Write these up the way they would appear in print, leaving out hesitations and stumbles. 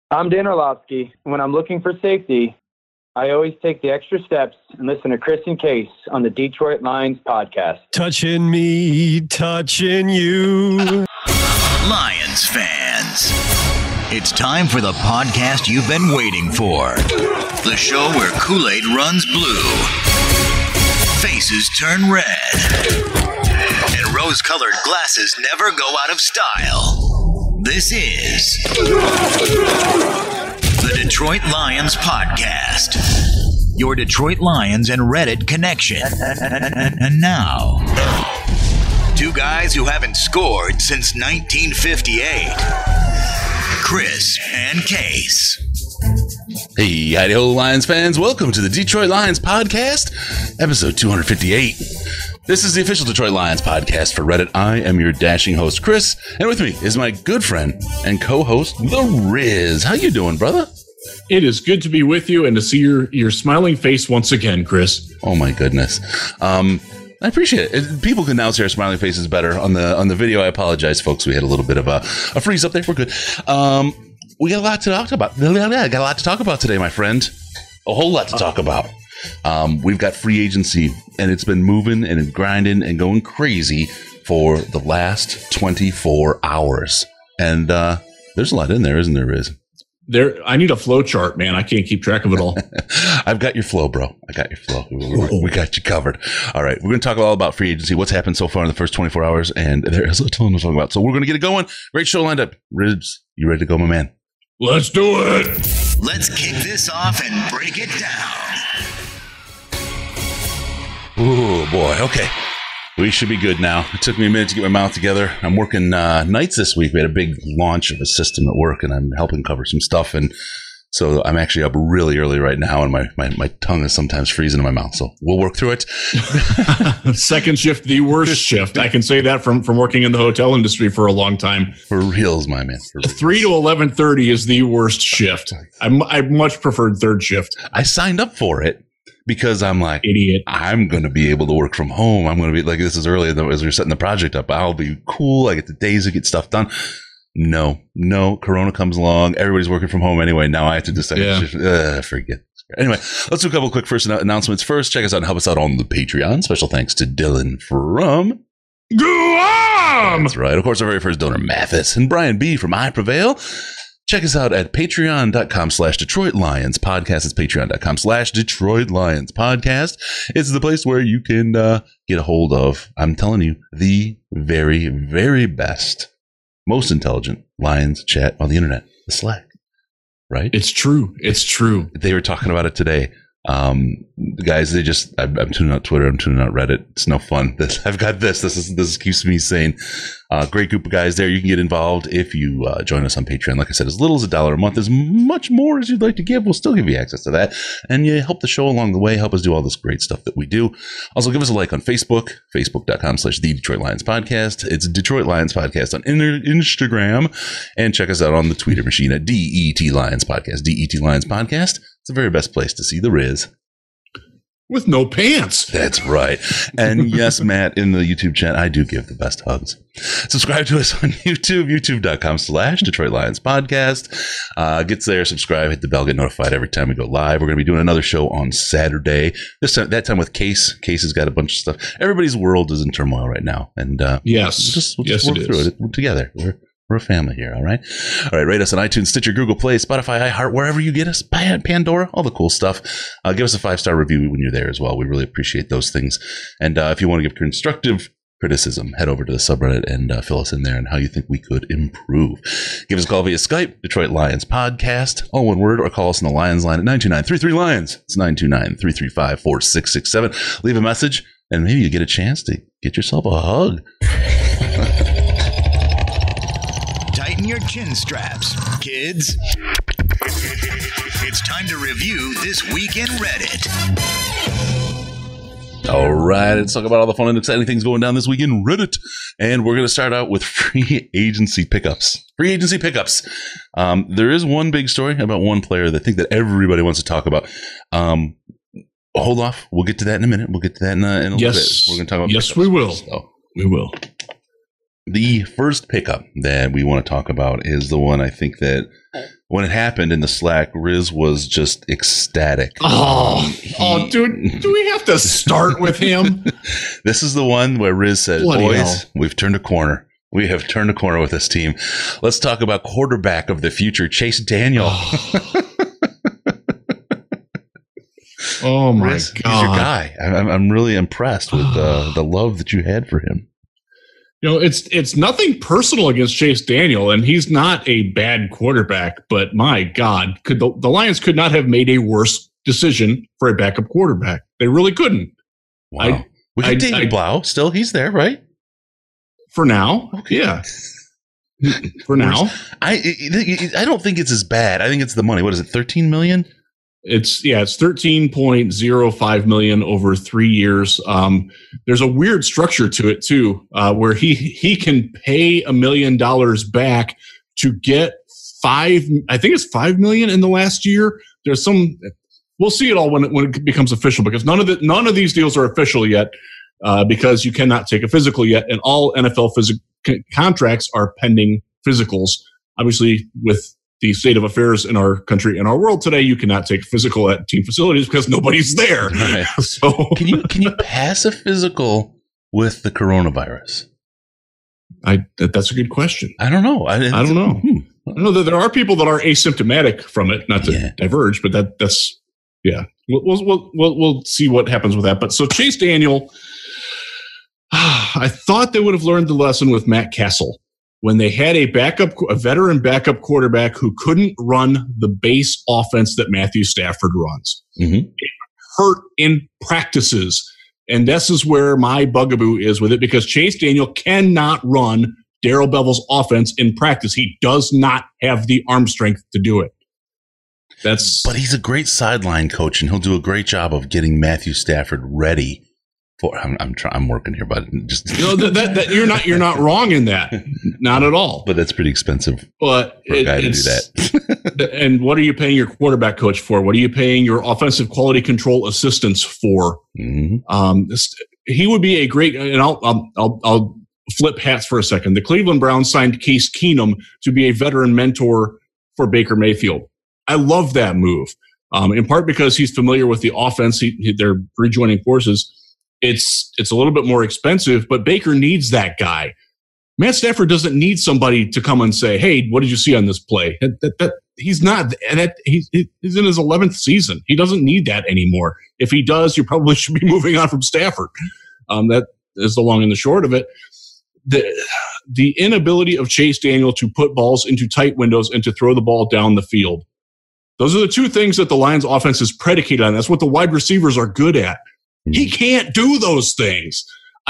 I'm Dan Orlovsky. When I'm looking for safety, I always take the extra steps and listen to Chris and Case on the Detroit Lions podcast. Touching me, touching you. Lions fans, it's time for the podcast you've been waiting for. The show where Kool-Aid runs blue, faces turn red, and rose-colored glasses never go out of style. This is the Detroit Lions Podcast, your Detroit Lions and Reddit connection. And now, two guys who haven't scored since 1958, Chris and Case. Hey, howdy-ho, Lions fans. Welcome to the Detroit Lions Podcast, episode 258. This is the official Detroit Lions podcast for Reddit. I am your dashing host, Chris, and with me is my good friend and co-host, The Riz. How you doing, brother? It is good to be with you and to see your smiling face once again, Chris. Oh my goodness. I appreciate it. People can now see our smiling faces better on the video. I apologize, folks. We had a little bit of a freeze up there. We're good. We got a lot to talk about. Got a lot to talk about today, my friend. A whole lot to talk about. We've got free agency, and it's been moving and grinding and going crazy for the last 24 hours. And there's a lot in there, isn't there, Riz? I need a flow chart, man. I can't keep track of it all. I've got your flow, bro. I got your flow. We got you covered. All right. We're going to talk all about free agency, what's happened so far in the first 24 hours, and there is a ton to talk about. So we're going to get it going. Great show lined up. Riz, you ready to go, my man? Let's do it. Let's kick this off and break it down. Oh, boy. Okay. We should be good now. It took me a minute to get my mouth together. I'm working nights this week. We had a big launch of a system at work, and I'm helping cover some stuff. And so I'm actually up really early right now, and my tongue is sometimes freezing in my mouth. So we'll work through it. Second shift, the worst shift. I can say that from working in the hotel industry for a long time. For reals, my man. 3 to 11:30 is the worst shift. I much preferred third shift. I signed up for it because I'm like, idiot. I'm going to be able to work from home. I'm going to be like, this is early as we're setting the project up. I'll be cool. I get the days to get stuff done. No. Corona comes along. Everybody's working from home anyway. Now I have to decide. Forget. Anyway, let's do a couple quick first announcements. First, check us out and help us out on the Patreon. Special thanks to Dylan from Guam. That's right. Of course, our very first donor, Mathis, and Brian B. from I Prevail. Check us out at patreon.com/Detroit Lions Podcast. It's patreon.com/Detroit Lions Podcast. It's the place where you can get a hold of, I'm telling you, the very, very best, most intelligent Lions chat on the internet, the Slack. Right? It's true. They were talking about it today. The guys, I'm tuning out Twitter. I'm tuning out Reddit. It's no fun. I've got this. This keeps me sane. Great group of guys there. You can get involved if you join us on Patreon. Like I said, as little as $1 a month, as much more as you'd like to give. We'll still give you access to that. And you help the show along the way. Help us do all this great stuff that we do. Also, give us a like on Facebook, facebook.com/The Detroit Lions Podcast. It's Detroit Lions Podcast on Instagram. And check us out on the Twitter machine at DET Lions Podcast. DET Lions Podcast. It's the very best place to see the Riz. With no pants. That's right. And yes, Matt, in the YouTube chat, I do give the best hugs. Subscribe to us on YouTube, youtube.com/Detroit Lions Podcast. Get there, subscribe, hit the bell, get notified every time we go live. We're going to be doing another show on Saturday. That time with Case. Case has got a bunch of stuff. Everybody's world is in turmoil right now. And yes, we'll just work through it. We're together. We're a family here, all right? All right, rate us on iTunes, Stitcher, Google Play, Spotify, iHeart, wherever you get us, Pandora, all the cool stuff. Give us a 5-star review when you're there as well. We really appreciate those things. And if you want to give constructive criticism, head over to the subreddit and fill us in there on how you think we could improve. Give us a call via Skype, Detroit Lions Podcast, all one word, or call us on the Lions line at 929-33-LIONS. It's 929-335-4667. Leave a message, and maybe you get a chance to get yourself a hug. Tighten your chin straps, kids. It's time to review This Week in Reddit. All right, let's talk about all the fun and exciting things going down this week in Reddit. And we're going to start out with free agency pickups. There is one big story about one player that I think that everybody wants to talk about. Hold off. We'll get to that in a minute. We'll get to that in a little bit. We're going to talk about pickups. We will. So. We will. The first pickup that we want to talk about is the one I think that when it happened in the Slack, Riz was just ecstatic. Dude, do we have to start with him? This is the one where Riz said, Bloody boys, hell. we've turned a corner. We have turned a corner with this team. Let's talk about quarterback of the future, Chase Daniel. Oh, my Riz, God. He's your guy. I'm really impressed with the love that you had for him. You know, it's nothing personal against Chase Daniel, and he's not a bad quarterback, but my God, the Lions could not have made a worse decision for a backup quarterback. They really couldn't. Wow. We got David Blau still. He's there, right? For now. Okay. Yeah. For now. I don't think it's as bad. I think it's the money. What is it, $13 million? It's $13.05 million over 3 years. There's a weird structure to it too, where he can pay $1 million back to get $5 million in the last year. There's some. We'll see it all when it becomes official, because none of these deals are official yet, because you cannot take a physical yet, and all NFL contracts are pending physicals. Obviously, with the state of affairs in our country and our world today, you cannot take physical at team facilities because nobody's there. Right. So can you pass a physical with the coronavirus? That's a good question. I don't know. I don't know. I know that there are people that are asymptomatic from it, not to diverge, but that's We'll see what happens with that. But so Chase Daniel, I thought they would have learned the lesson with Matt Castle. When they had a veteran backup quarterback who couldn't run the base offense that Matthew Stafford runs. Mm-hmm. It hurt in practices. And this is where my bugaboo is with it, because Chase Daniel cannot run Darrell Bevell's offense in practice. He does not have the arm strength to do it. But he's a great sideline coach, and he'll do a great job of getting Matthew Stafford ready. I'm working here, but just that you're not wrong in that, not at all. But that's pretty expensive. But for a guy to do that. And what are you paying your quarterback coach for? What are you paying your offensive quality control assistants for? Mm-hmm. He would be a great. And I'll flip hats for a second. The Cleveland Browns signed Case Keenum to be a veteran mentor for Baker Mayfield. I love that move, in part because he's familiar with the offense. They're rejoining forces. It's a little bit more expensive, but Baker needs that guy. Matt Stafford doesn't need somebody to come and say, "Hey, what did you see on this play?" He's not. He's in his 11th season. He doesn't need that anymore. If he does, you probably should be moving on from Stafford. That is the long and the short of it. The inability of Chase Daniel to put balls into tight windows and to throw the ball down the field. Those are the two things that the Lions offense is predicated on. That's what the wide receivers are good at. He can't do those things.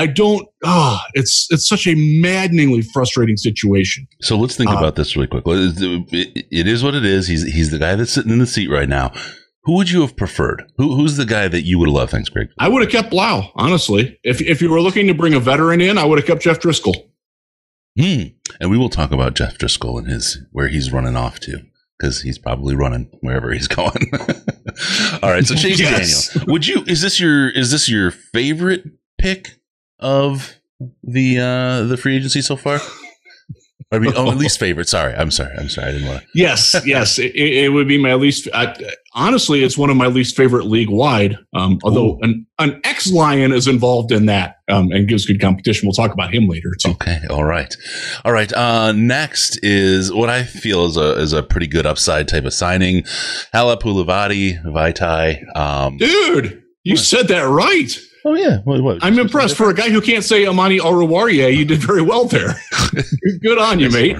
It's such a maddeningly frustrating situation. So let's think about this really quick. It is what it is. He's the guy that's sitting in the seat right now. Who would you have preferred? Who's the guy that you would have loved? Thanks, Greg. I would have kept Blau, honestly. If you were looking to bring a veteran in, I would have kept Jeff Driscoll. And we will talk about Jeff Driscoll and where he's running off to, because he's probably running wherever he's going. All right, so Chase Daniel, is this your favorite pick of the free agency so far? I mean, at least favorite. Sorry. I'm sorry. I didn't want to. Yes. It would be my least. Honestly, it's one of my least favorite league wide. Although an ex-Lion is involved in that and gives good competition. We'll talk about him later too. Okay. All right. Next is what I feel is a pretty good upside type of signing. Halapoulivaati Vaitai. Dude, you said that right. Oh, yeah. What? I'm impressed. For a guy who can't say Amani Oruwariye, you did very well there. Good on you, mate.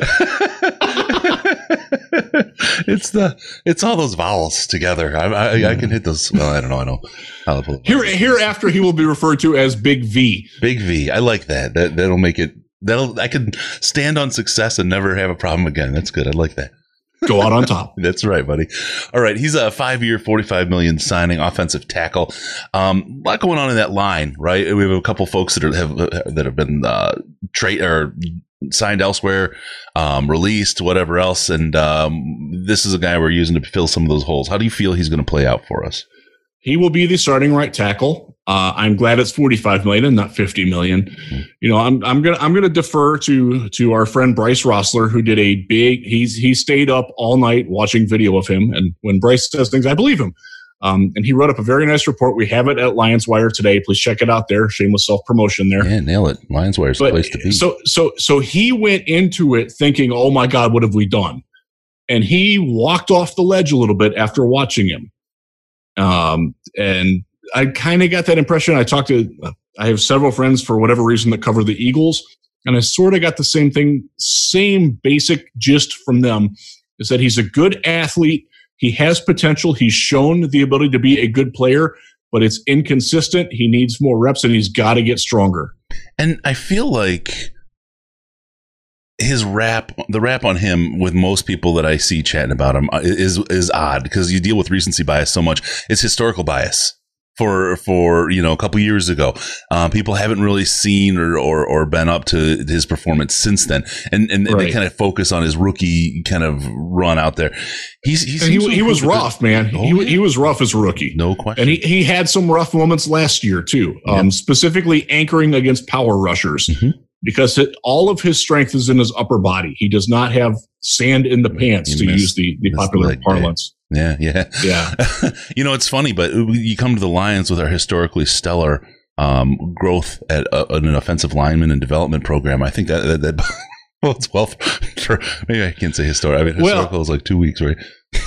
It's all those vowels together. I can hit those. Well, I don't know. I know. Hereafter, he will be referred to as Big V. Big V. I like that. That'll make it. I can stand on success and never have a problem again. That's good. I like that. Go out on top. That's right, buddy. All right. He's a 5-year, $45 million signing, offensive tackle. A lot going on in that line, right? We have a couple folks that have been signed elsewhere, released, whatever else. And this is a guy we're using to fill some of those holes. How do you feel he's going to play out for us? He will be the starting right tackle. I'm glad it's 45 million and not 50 million. You know, I'm gonna defer to our friend Bryce Rossler, who did a big. He stayed up all night watching video of him, and when Bryce says things, I believe him. And he wrote up a very nice report. We have it at Lions Wire today. Please check it out there. Shameless self-promotion there. Yeah, nail it. Lions Wire's the place to be. So he went into it thinking, oh my God, what have we done? And he walked off the ledge a little bit after watching him. And I kind of got that impression. I have several friends for whatever reason that cover the Eagles. And I sort of got the same basic gist from them, is that he's a good athlete. He has potential. He's shown the ability to be a good player, but it's inconsistent. He needs more reps, and he's got to get stronger. And I feel like the rap on him with most people that I see chatting about him is odd, because you deal with recency bias so much. It's historical bias. For you know, a couple years ago, people haven't really seen or been up to his performance since then, and right. They kind of focus on his rookie kind of run out there. He was rough, man. He was rough as a rookie, no question. And he had some rough moments last year too, specifically anchoring against power rushers, because all of his strength is in his upper body. He does not have sand in the pants, to use the popular parlance. Yeah. You know, it's funny, but you come to the Lions with our historically stellar growth at an offensive lineman and development program. I think that bodes well for maybe I can't say historical. I mean, historical is like 2 weeks, right?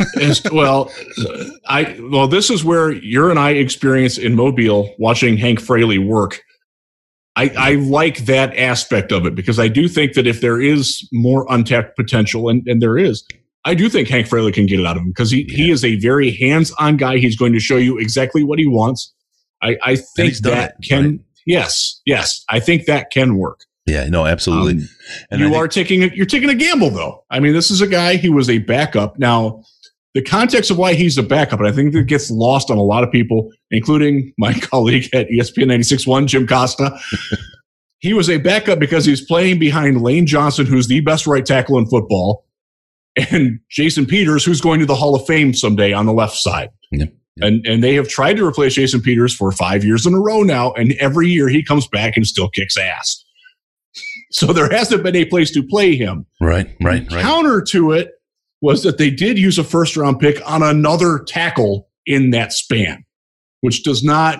This is where you and I experience in Mobile watching Hank Fraley work. I like that aspect of it, because I do think that if there is more untapped potential, and there is, I do think Hank Fraley can get it out of him, because he is a very hands-on guy. He's going to show you exactly what he wants. I think that can, right? Yes, I think that can work. Yeah, no, absolutely. And you're taking a gamble, though. I mean, this is a guy, he was a backup. Now, the context of why he's a backup, and I think that gets lost on a lot of people, including my colleague at ESPN 96.1, Jim Costa. He was a backup because he was playing behind Lane Johnson, who's the best right tackle in football, and Jason Peters, who's going to the Hall of Fame someday on the left side. Yep. And they have tried to replace Jason Peters for 5 years in a row now, and every year he comes back and still kicks ass. So there hasn't been a place to play him. Right. Counter to it was that they did use a first-round pick on another tackle in that span, which doesn't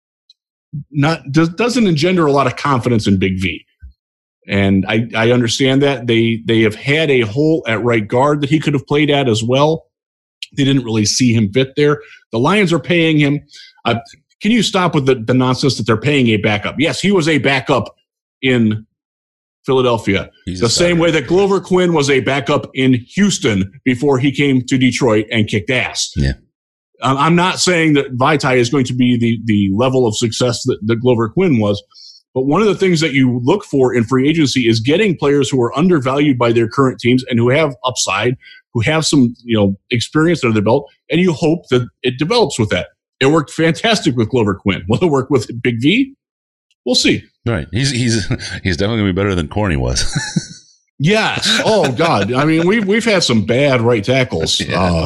engender a lot of confidence in Big V. And I understand that they have had a hole at right guard that he could have played at as well. They didn't really see him fit there. The Lions are paying him. Can you stop with the nonsense that they're paying a backup? Yes, he was a backup in Philadelphia. The same way that Glover Quinn was a backup in Houston before he came to Detroit and kicked ass. Yeah. I'm not saying that Vaitai is going to be the level of success that Glover Quinn was. But one of the things that you look for in free agency is getting players who are undervalued by their current teams and who have upside, who have some, experience under their belt, and you hope that it develops with that. It worked fantastic with Glover Quinn. Will it work with Big V? We'll see. Right. He's definitely going to be better than Corny was. Yes. Oh God. I mean, we've had some bad right tackles. Yeah.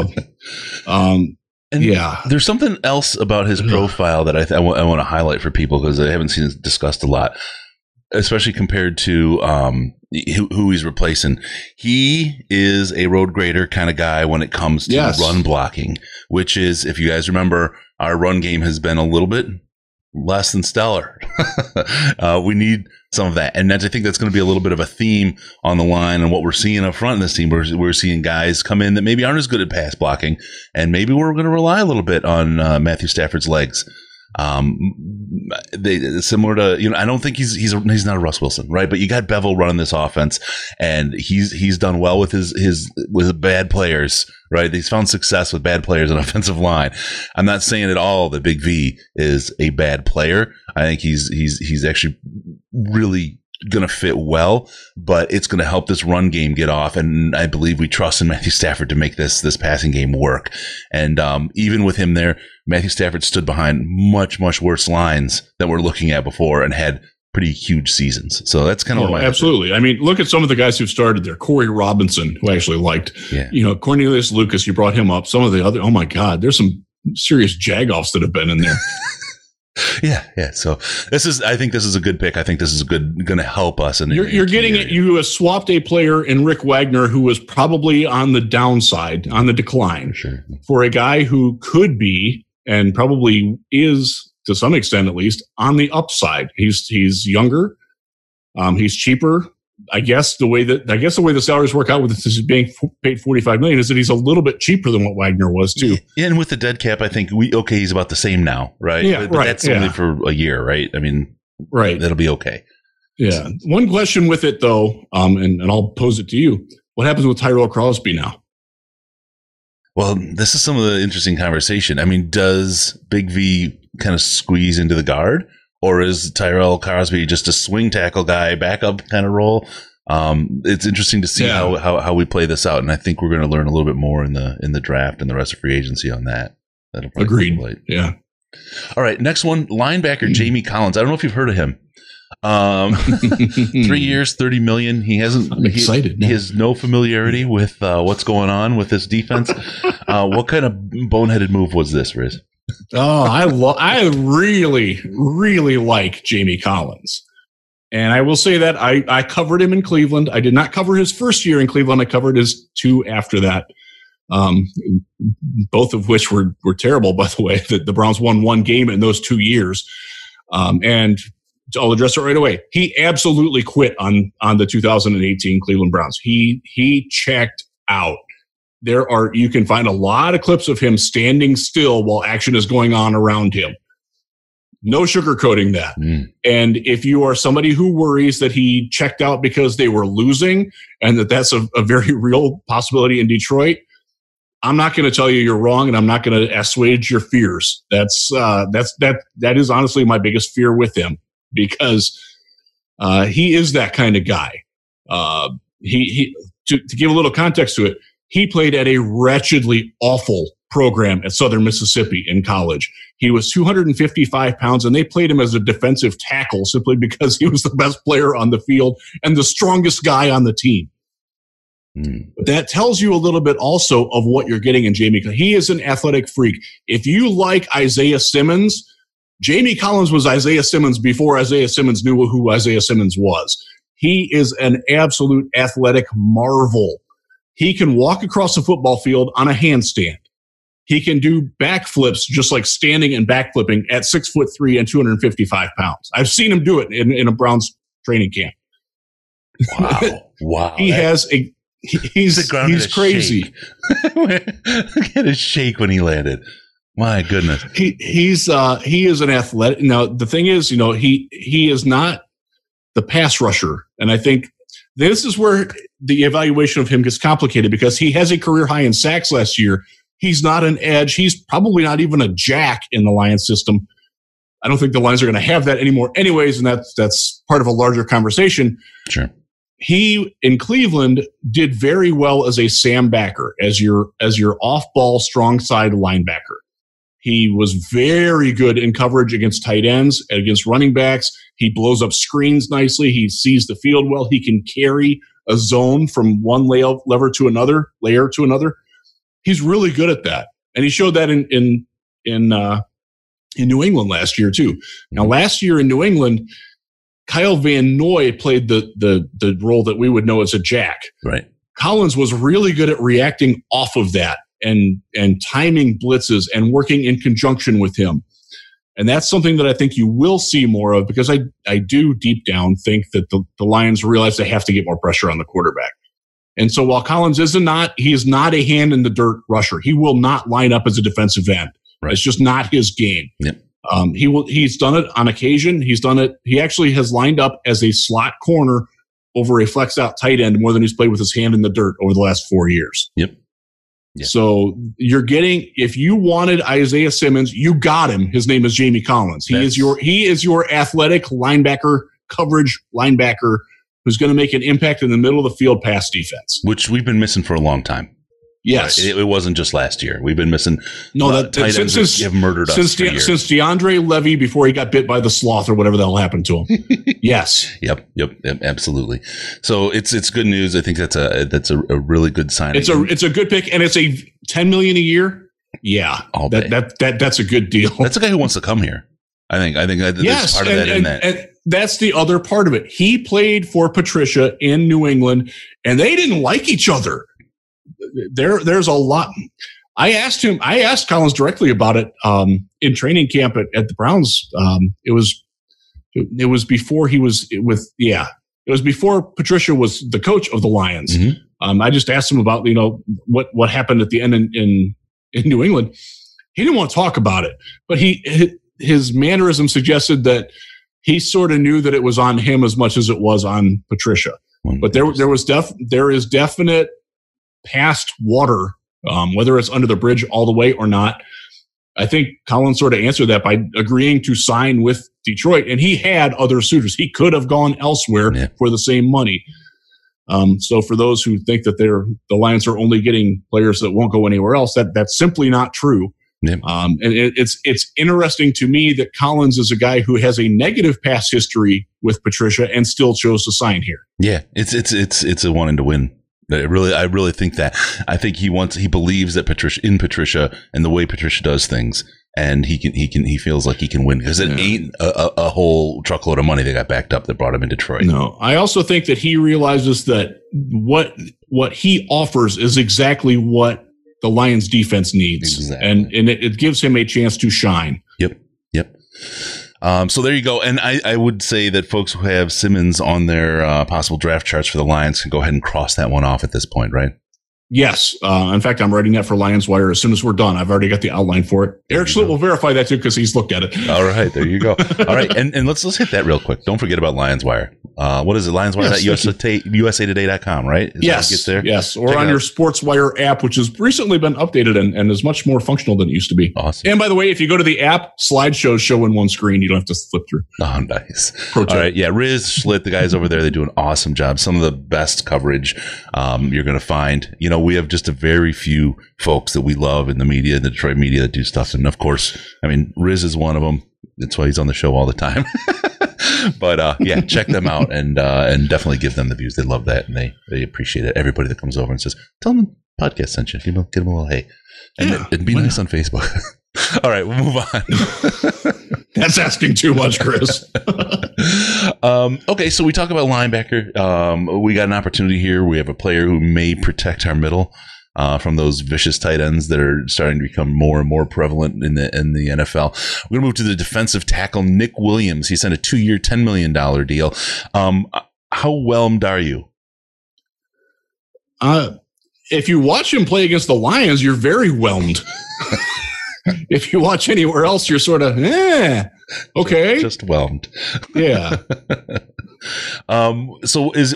There's something else about his profile that I want to highlight for people, because I haven't seen it discussed a lot, especially compared to who he's replacing. He is a road grader kind of guy when it comes to run blocking, which is, if you guys remember, our run game has been a little bit less than stellar. We need some of that. And I think that's going to be a little bit of a theme on the line, and what we're seeing up front in this team. We're seeing guys come in that maybe aren't as good at pass blocking, and maybe we're going to rely a little bit on Matthew Stafford's legs. They similar to, I don't think he's not a Russ Wilson, right? But you got Bevel running this offense, and he's done well with with bad players, right? He's found success with bad players on offensive line. I'm not saying at all that Big V is a bad player. I think he's actually really going to fit well, but it's going to help this run game get off. And I believe we trust in Matthew Stafford to make this passing game work. And even with him there, Matthew Stafford stood behind much, much worse lines that we're looking at before and had pretty huge seasons. So that's kind of absolutely. I mean, look at some of the guys who've started there. Corey Robinson, who I actually liked. Yeah. Cornelius Lucas, you brought him up. Some of the other, oh my God, there's some serious jagoffs that have been in there. Yeah. So I think this is a good pick. I think this is going to help us. And you're getting it. You swapped a player in Rick Wagner who was probably on the downside, on the decline, for a guy who could be and probably is to some extent, at least, on the upside. He's younger. He's cheaper. I guess the way the salaries work out with this being paid $45 million is that he's a little bit cheaper than what Wagner was too. Yeah, and with the dead cap, I think he's about the same now, right? Yeah, but that's only for a year, right? I mean, right. That'll be okay. Yeah. One question with it though, and I'll pose it to you: what happens with Tyrell Crosby now? Well, this is some of the interesting conversation. I mean, does Big V kind of squeeze into the guard? Or is Tyrell Crosby just a swing tackle guy, backup kind of role? It's interesting to see how we play this out, and I think we're going to learn a little bit more in the draft and the rest of free agency on that. That'll agreed. Yeah. All right, next one, linebacker Jamie Collins. I don't know if you've heard of him. 3 years, $30 million. I'm excited. He has no familiarity with what's going on with this defense. What kind of boneheaded move was this, Riz? Oh, I really, really like Jamie Collins. And I will say that I covered him in Cleveland. I did not cover his first year in Cleveland. I covered his 2 after that, both of which were terrible, by the way. The Browns won 1 game in those 2 years. And I'll address it right away. He absolutely quit on the 2018 Cleveland Browns. He checked out. You can find a lot of clips of him standing still while action is going on around him. No sugarcoating that. And if you are somebody who worries that he checked out because they were losing and that's a very real possibility in Detroit, I'm not going to tell you you're wrong, and I'm not going to assuage your fears. That is honestly my biggest fear with him, because he is that kind of guy. To give a little context to it, he played at a wretchedly awful program at Southern Mississippi in college. He was 255 pounds, and they played him as a defensive tackle simply because he was the best player on the field and the strongest guy on the team. That tells you a little bit also of what you're getting in Jamie. He is an athletic freak. If you like Isaiah Simmons, Jamie Collins was Isaiah Simmons before Isaiah Simmons knew who Isaiah Simmons was. He is an absolute athletic marvel. He can walk across the football field on a handstand. He can do backflips just like standing and backflipping at 6'3" and 255 pounds. I've seen him do it in a Browns training camp. Wow. He's crazy. Look at his shake when he landed. My goodness. He is an athletic. Now, the thing is, he is not the pass rusher. And I think this is where the evaluation of him gets complicated, because he has a career high in sacks last year. He's not an edge. He's probably not even a jack in the Lions system. I don't think the Lions are going to have that anymore anyways, and that's part of a larger conversation. Sure. He, in Cleveland, did very well as a Sam backer, as your off-ball strong side linebacker. He was very good in coverage against tight ends and against running backs. He blows up screens nicely. He sees the field well. He can carry a zone from one layer to another. He's really good at that, and he showed that in New England last year too. Now, last year in New England, Kyle Van Noy played the role that we would know as a jack. Right. Collins was really good at reacting off of that and timing blitzes and working in conjunction with him. And that's something that I think you will see more of, because I do deep down think that the Lions realize they have to get more pressure on the quarterback. And so while Collins he is not a hand in the dirt rusher. He will not line up as a defensive end. Right. It's just not his game. Yep. He's done it on occasion. He actually has lined up as a slot corner over a flex out tight end more than he's played with his hand in the dirt over the last 4 years. Yep. So you're getting, if you wanted Isaiah Simmons, you got him. His name is Jamie Collins. He is your athletic linebacker, coverage linebacker, who's going to make an impact in the middle of the field pass defense, which we've been missing for a long time. Yes, it wasn't just last year. We've been missing. Tight ends have murdered us since DeAndre Levy, before he got bit by the sloth or whatever the hell happened to him. Yes. Yep. Absolutely. So it's good news. I think that's a really good sign. It's a good pick, and it's a $10 million a year. Yeah, that's a good deal. That's a guy who wants to come here. I think there's part of that in that. And that's the other part of it. He played for Patricia in New England, and they didn't like each other. There's a lot. I asked Collins directly about it in training camp at the Browns. It was before he was with, it was before Patricia was the coach of the Lions. Mm-hmm. I just asked him about, what happened at the end in New England. He didn't want to talk about it, but his mannerism suggested that he sort of knew that it was on him as much as it was on Patricia. But there is definite past water, whether it's under the bridge all the way or not. I think Collins sort of answered that by agreeing to sign with Detroit, and he had other suitors. He could have gone elsewhere for the same money. So for those who think that the Lions are only getting players that won't go anywhere else, that's simply not true. Yeah. And it's interesting to me that Collins is a guy who has a negative past history with Patricia and still chose to sign here. Yeah, it's a wanting to win. I really think that. I think he believes that Patricia and the way Patricia does things, and he feels like he can win because it ain't a whole truckload of money that got backed up that brought him in Detroit. No, I also think that he realizes that what he offers is exactly what the Lions defense needs. Exactly. And it gives him a chance to shine. Yep. So there you go. And I would say that folks who have Simmons on their possible draft charts for the Lions can go ahead and cross that one off at this point, right? Yes. In fact, I'm writing that for Lions Wire as soon as we're done. I've already got the outline for it. Eric Schlitt will verify that too because he's looked at it. All right. There you go. All right. And let's hit that real quick. Don't forget about Lions Wire. What is it? LionsWire.usatoday.com, right? Yes. Yes. Or on your Sports Wire app, which has recently been updated and is much more functional than it used to be. Awesome. And by the way, if you go to the app, slideshows show in one screen. You don't have to flip through. Oh, nice. All right. Yeah. Riz, Schlitt, the guys over there, they do an awesome job. Some of the best coverage you're going to find. We have just a very few folks that we love in the media, the Detroit media, that do stuff. And of course, Riz is one of them. That's why he's on the show all the time. But check them out and definitely give them the views. They love that and they appreciate it. Everybody that comes over and says, tell them the podcast sent you. Give them a little hey. And be nice on Facebook. All right, we'll move on. That's asking too much, Chris. Okay, so we talk about linebacker. We got an opportunity here. We have a player who may protect our middle from those vicious tight ends that are starting to become more and more prevalent in the NFL. We're going to move to the defensive tackle, Nick Williams. He signed a 2-year, $10 million deal. How whelmed are you? If you watch him play against the Lions, you're very whelmed. If you watch anywhere else, you're sort of, okay. Just whelmed. Yeah. So is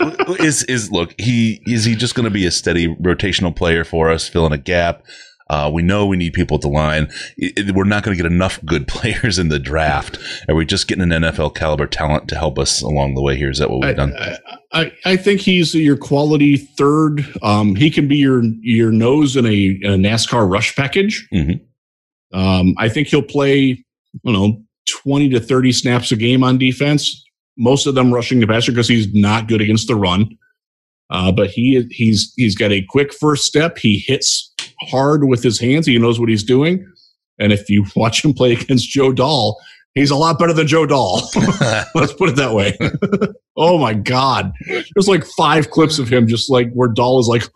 he just going to be a steady rotational player for us, filling a gap? We know we need people at the line. We're not going to get enough good players in the draft. Are we just getting an NFL caliber talent to help us along the way here? Is that what we've done? I think he's your quality third. He can be your nose in a NASCAR rush package. Mm-hmm. I think he'll play, 20 to 30 snaps a game on defense. Most of them rushing the passer because he's not good against the run. But he's got a quick first step. He hits hard with his hands. He knows what he's doing. And if you watch him play against Joe Dahl, he's a lot better than Joe Dahl. Let's put it that way. Oh my God. There's like 5 clips of him just like where Dahl is like,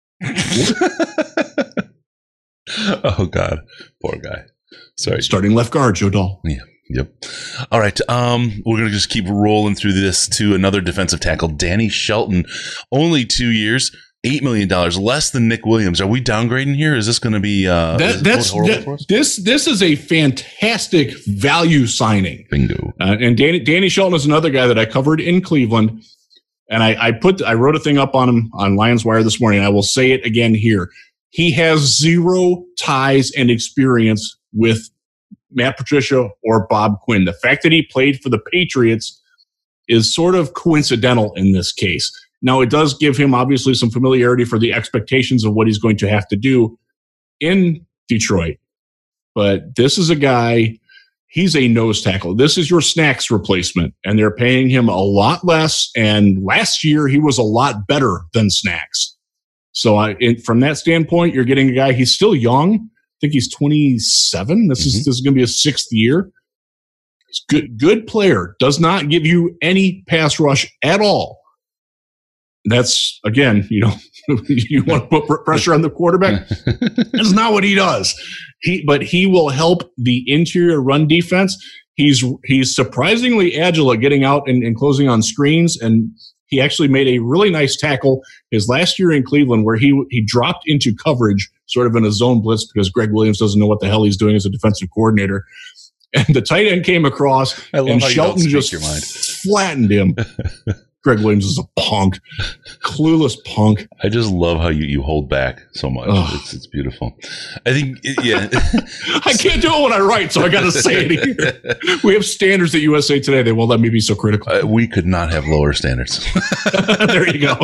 oh God, poor guy. Sorry. Starting left guard, Joe Dahl. Yeah. Yep. All right. We're going to just keep rolling through this to another defensive tackle, Danny Shelton. Only 2 years, $8 million, less than Nick Williams. Are we downgrading here? Is this going to be horrible for us? This is a fantastic value signing. Bingo. And Danny Shelton is another guy that I covered in Cleveland. And I wrote a thing up on him on Lions Wire this morning. I will say it again here. He has 0 ties and experience with Matt Patricia or Bob Quinn. The fact that he played for the Patriots is sort of coincidental in this case. Now, it does give him obviously some familiarity for the expectations of what he's going to have to do in Detroit. But this is a guy, he's a nose tackle. This is your Snacks replacement, and they're paying him a lot less. And last year, he was a lot better than Snacks. So from that standpoint, you're getting a guy, he's still young. I think he's 27. This is going to be his 6th year. Good player, does not give you any pass rush at all. That's, again, you want to put pressure on the quarterback. That's not what he does. But he will help the interior run defense. He's surprisingly agile at getting out and closing on screens, and he actually made a really nice tackle his last year in Cleveland where he dropped into coverage sort of in a zone blitz because Greg Williams doesn't know what the hell he's doing as a defensive coordinator. And the tight end came across, and Shelton just flattened him. Greg Williams is a punk, clueless punk. I just love how you hold back so much. It's beautiful. I think, yeah. I can't do it when I write, so I got to say it here. We have standards at USA Today. They won't let me be so critical. We could not have lower standards. There you go.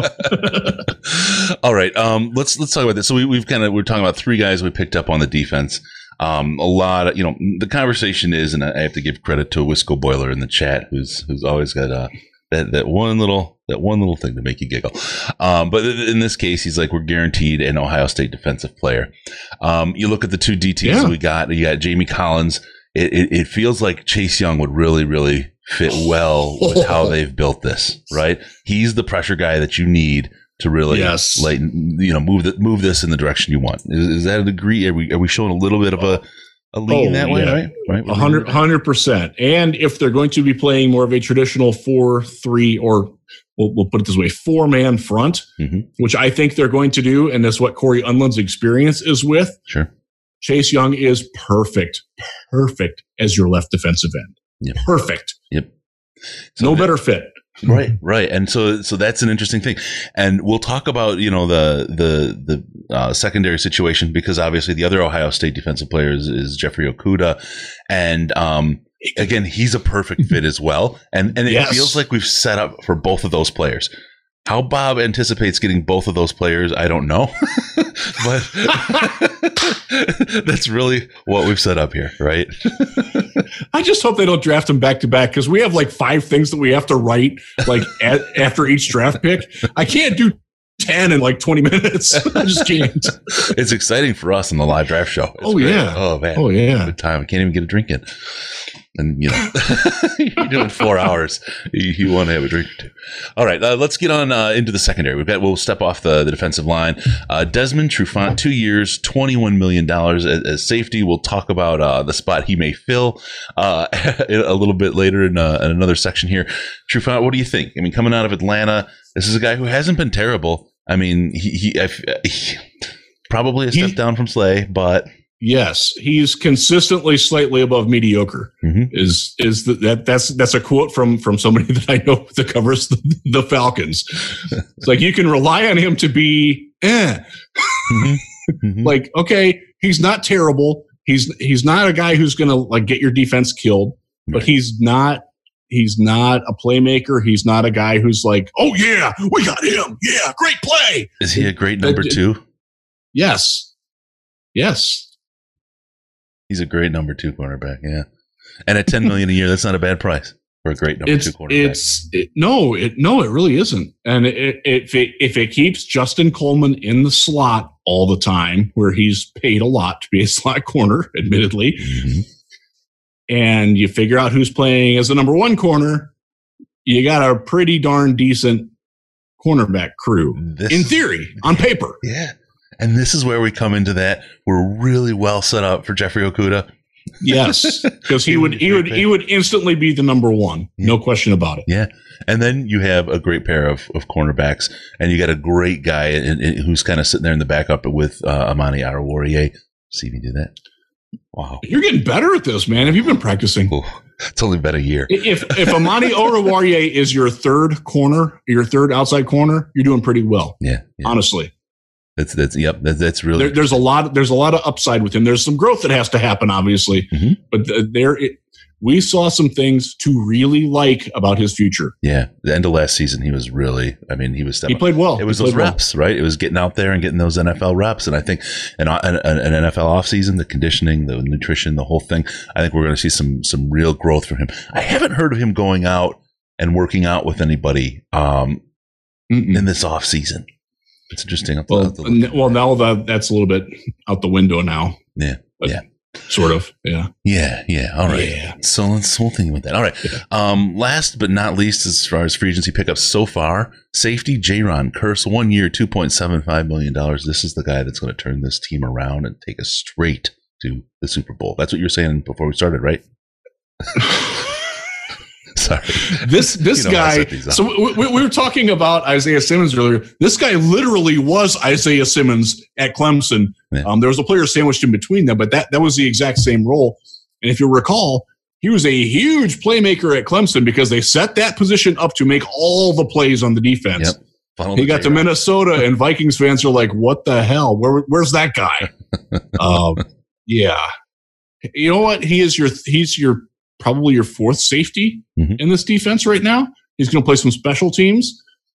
All right. Let's talk about this. So we're talking about three guys we picked up on the defense. A lot of, the conversation is, and I have to give credit to Wisco Boiler in the chat, who's always got that one little thing to make you giggle. But in this case, he's like, we're guaranteed an Ohio State defensive player. You look at the two DTs we got. You got Jamie Collins. It feels like Chase Young would really, really fit well with how they've built this, right? He's the pressure guy that you need to really move this in the direction you want. Is that a degree? Are we showing a little bit of a lean that way, right? 100%. And if they're going to be playing more of a traditional 4-3, or we'll put it this way, 4-man front, which I think they're going to do, and that's what Corey Unland's experience is with. Sure. Chase Young is perfect as your left defensive end. Yep. Perfect. Yep. So no better fit. Right. And so that's an interesting thing. And we'll talk about, the secondary situation, because obviously the other Ohio State defensive player is Jeffrey Okudah. And, again, he's a perfect fit as well. And it feels like we've set up for both of those players. How Bob anticipates getting both of those players, I don't know. But that's really what we've set up here, right? I just hope they don't draft them back to back, because we have like 5 things that we have to write after each draft pick. I can't do 10 in like 20 minutes. I just can't. It's exciting for us in the live draft show. It's great. Yeah. Oh, man. Oh, yeah. Good time. I can't even get a drink in. And, you're doing 4 hours. You want to have a drink or two. All right. Let's get on into the secondary. We'll step off the defensive line. Desmond Trufant, 2 years, $21 million as safety. We'll talk about the spot he may fill a little bit later in another section here. Trufant, what do you think? I mean, coming out of Atlanta, this is a guy who hasn't been terrible. I mean, he probably a step down from Slay, but... Yes, he's consistently slightly above mediocre. That's a quote from somebody that I know that covers the Falcons. It's like, you can rely on him to be like, okay, he's not terrible. He's not a guy who's going to like get your defense killed, but he's not a playmaker. He's not a guy who's like, oh yeah, we got him. Yeah, great play. Is he a great number 2? Yes. He's a great number 2 cornerback, yeah. And at $10 million a year, that's not a bad price for a great number 2 cornerback. No, it really isn't. And if it keeps Justin Coleman in the slot all the time, where he's paid a lot to be a slot corner, admittedly, and you figure out who's playing as the number 1 corner, you got a pretty darn decent cornerback crew, in theory, on paper. Yeah. And this is where we come into that. We're really well set up for Jeffrey Okudah. Yes, because he would instantly be the number 1, no question about it. Yeah, and then you have a great pair of cornerbacks, and you got a great guy who's kind of sitting there in the backup with Amani Oruwariye. See if you do that. Wow, you're getting better at this, man. Have you been practicing? It's only been a year. If Amani Oruwariye is your third outside corner, you're doing pretty well. Yeah. Honestly. That's really there's a lot of upside with him. There's some growth that has to happen, obviously, but we saw some things to really like about his future. Yeah, the end of last season, he was really. I mean, he played well. It was those reps, right? It was getting out there and getting those NFL reps, and I think an NFL offseason, the conditioning, the nutrition, the whole thing. I think we're going to see some real growth from him. I haven't heard of him going out and working out with anybody in this offseason. It's interesting. Well, now that's a little bit out the window now. Yeah. But Sort of. Yeah. Yeah. All right. Yeah. So we'll think about that. All right. Yeah. Last but not least, as far as free agency pickups so far, safety Jaron Kearse, 1 year, $2.75 million. This is the guy that's going to turn this team around and take us straight to the Super Bowl. That's what you were saying before we started, right? Sorry. This guy. So we were talking about Isaiah Simmons earlier. This guy literally was Isaiah Simmons at Clemson. Yeah. There was a player sandwiched in between them, but that was the exact same role. And if you recall, he was a huge playmaker at Clemson because they set that position up to make all the plays on the defense. Yep. He got to Minnesota, and Vikings fans are like, "What the hell? Where's that guy?" Yeah. You know what? He's your probably your fourth safety in this defense right now. He's going to play some special teams.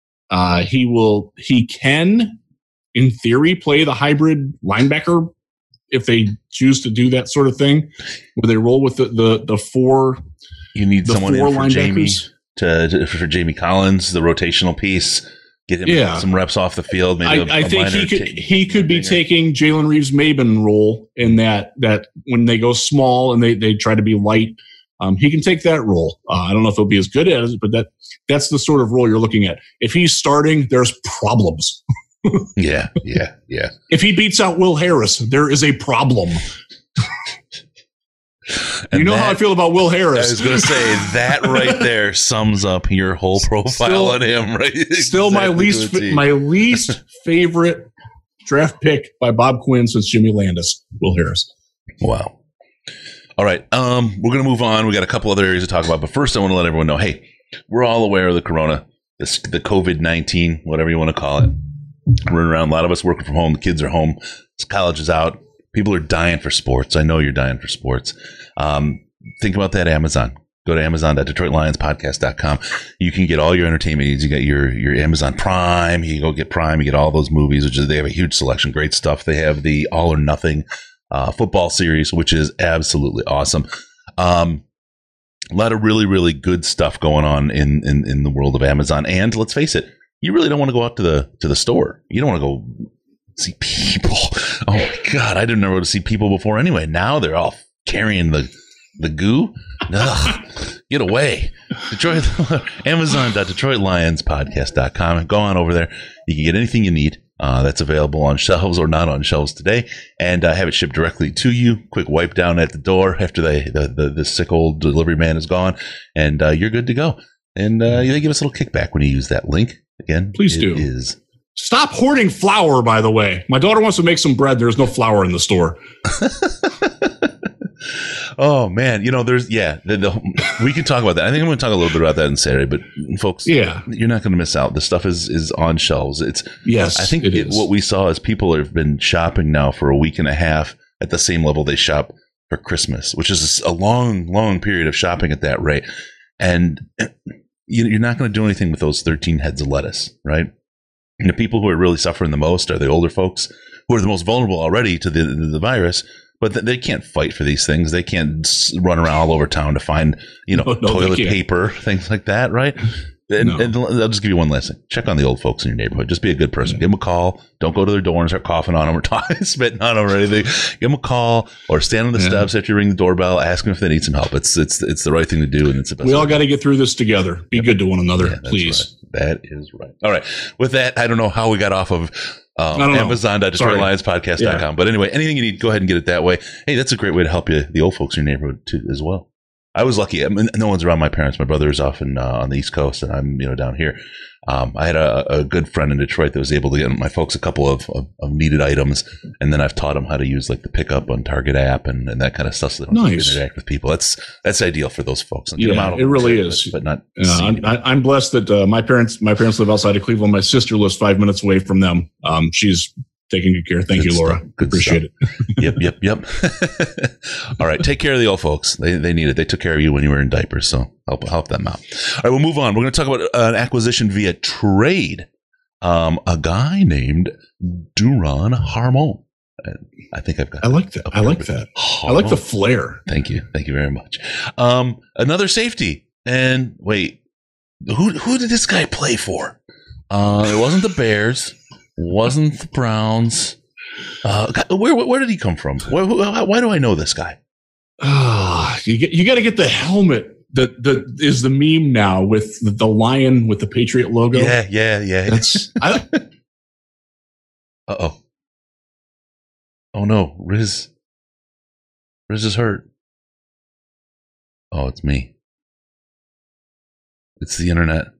He can, in theory, play the hybrid linebacker if they choose to do that sort of thing, where they roll with the four. You need someone in for Jamie for Jamie Collins, the rotational piece. Get him some reps off the field. Maybe I think he could be taking Jalen Reeves-Maybin role in that when they go small and they try to be light. He can take that role. I don't know if he'll be as good at it, but that's the sort of role you're looking at. If he's starting, there's problems. Yeah. If he beats out Will Harris, there is a problem. You know how I feel about Will Harris. I was going to say that right there sums up your whole profile on him, right? Still exactly my least favorite draft pick by Bob Quinn since Jimmy Landis, Will Harris. Wow. All right, we're going to move on. We got a couple other areas to talk about, but first I want to let everyone know, hey, we're all aware of the corona, the COVID-19, whatever you want to call it. Running around, a lot of us working from home. The kids are home. College is out. People are dying for sports. I know you're dying for sports. Think about that Amazon. Go to Amazon.DetroitLionsPodcast.com. You can get all your entertainment needs. You got your Amazon Prime. You go get Prime. You get all those movies, which is, they have a huge selection. Great stuff. They have the All or Nothing football series, which is absolutely awesome. A lot of really, really good stuff going on in the world of Amazon. And let's face it, you really don't want to go out to the store. You don't want to go see people. Oh my God, I didn't know where to see people before anyway. Now they're all carrying the goo. Ugh, get away. Amazon.DetroitLionsPodcast.com. Go on over there. You can get anything you need. That's available on shelves or not on shelves today, and have it shipped directly to you. Quick wipe down at the door after the sick old delivery man is gone, and you're good to go. And they give us a little kickback when you use that link. Again, please do. Stop hoarding flour, by the way. My daughter wants to make some bread. There's no flour in the store. Oh man, we can talk about that. I think I'm going to talk a little bit about that on Saturday, but folks, you're not going to miss out. The stuff is on shelves. I think what we saw is people have been shopping now for a week and a half at the same level they shop for Christmas, which is a long, long period of shopping at that rate. And you're not going to do anything with those 13 heads of lettuce, right? And the people who are really suffering the most are the older folks who are the most vulnerable already to the virus. But they can't fight for these things. They can't run around all over town to find, toilet paper, things like that, right? And I'll just give you one last thing. Check on the old folks in your neighborhood. Just be a good person. Give them a call. Don't go to their door and start coughing on them or spitting on them or anything. Give them a call or stand on the steps after you ring the doorbell. Ask them if they need some help. It's the right thing to do, and it's the best. We all got to get through this together. Be good to one another, please. Right. That is right. All right. With that, I don't know how we got off of Amazon.DetroitLionsPodcast.com. But anyway, anything you need, go ahead and get it that way. Hey, that's a great way to help the old folks in your neighborhood too, as well. I was lucky. No one's around my parents. My brother is off on the East Coast, and I'm down here. I had a good friend in Detroit that was able to get my folks a couple of needed items, and then I've taught them how to use like the pickup on Target app and that kind of stuff, so they don't have to interact with people. That's ideal for those folks. It really is. But not. I'm blessed that my parents live outside of Cleveland. My sister lives 5 minutes away from them. She's taking good care. Thank you, Laura. Appreciate it. Yep. All right. Take care of the old folks. They need it. They took care of you when you were in diapers, so help them out. All right, we'll move on. We're going to talk about an acquisition via trade. A guy named Duron Harmon. I think I've got. I like that. I like that. I like the flair. Thank you very much. Another safety. And wait, who did this guy play for? It wasn't the Bears. Wasn't the Browns. Where did he come from? Why do I know this guy? You got to get the helmet that is the meme now with the lion with the Patriot logo. Yeah. That's Uh-oh. Oh no, Riz is hurt. Oh, it's me. It's the internet.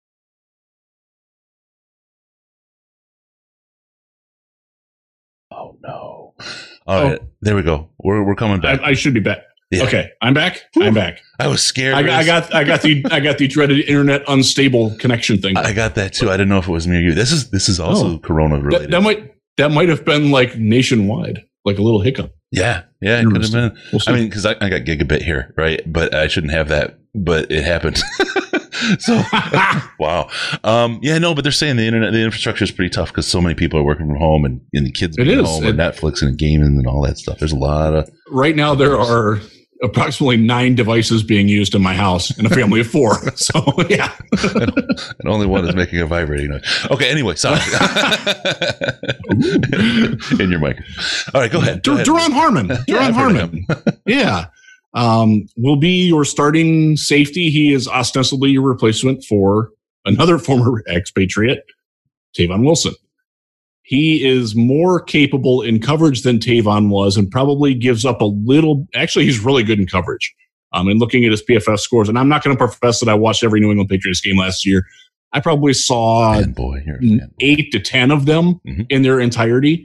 Oh no. All right, there we go. We're coming back. I should be back. Yeah. Okay, I'm back. I'm back. I was scared. I got the dreaded internet unstable connection thing. I got that too. I didn't know if it was me or you. This is also Corona related. That might have been like nationwide, like a little hiccup. Yeah, it could have been. We'll I mean, because I got gigabit here, right? But I shouldn't have that. But it happened. So, wow. But they're saying the infrastructure is pretty tough because so many people are working from home and the kids are home and Netflix and gaming and all that stuff. There's a lot of. Right now, there are approximately 9 devices being used in my house in a family of 4. So, yeah. And only one is making a vibrating noise. Okay, anyway, sorry. In your mic. All right, go ahead. Duron Harmon. Yeah. Will be your starting safety. He is ostensibly your replacement for another former expatriate, Tavon Wilson. He is more capable in coverage than Tavon was and probably gives up a little. Actually, he's really good in coverage. And looking at his PFF scores, and I'm not going to profess that I watched every New England Patriots game last year. I probably saw 8 to 10 of them in their entirety.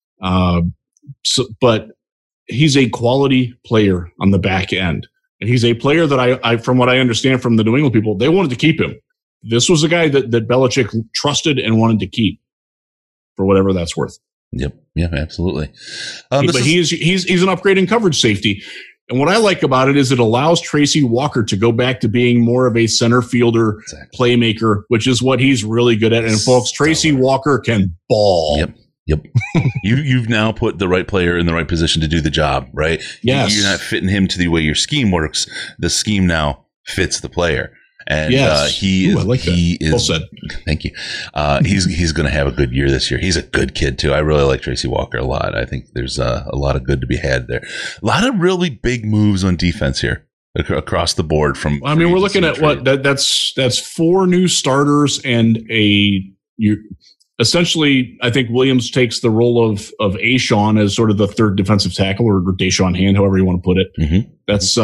But he's a quality player on the back end. And he's a player that I from what I understand from the New England people, they wanted to keep him. This was a guy that Belichick trusted and wanted to keep for whatever that's worth. Yep. Yeah, absolutely. But he's an upgrade in coverage safety. And what I like about it is it allows Tracy Walker to go back to being more of a center fielder playmaker, which is what he's really good at. And folks, Tracy Walker can ball. Yep. You've now put the right player in the right position to do the job, right? Yes. You're not fitting him to the way your scheme works. The scheme now fits the player. And he is. Well said. Thank you. He's going to have a good year this year. He's a good kid too. I really like Tracy Walker a lot. I think there's a lot of good to be had there. A lot of really big moves on defense here across the board. We're looking at that's 4 new starters and essentially, I think Williams takes the role of A'Shawn as sort of the third defensive tackle, or Deshaun Hand, however you want to put it. Mm-hmm. That's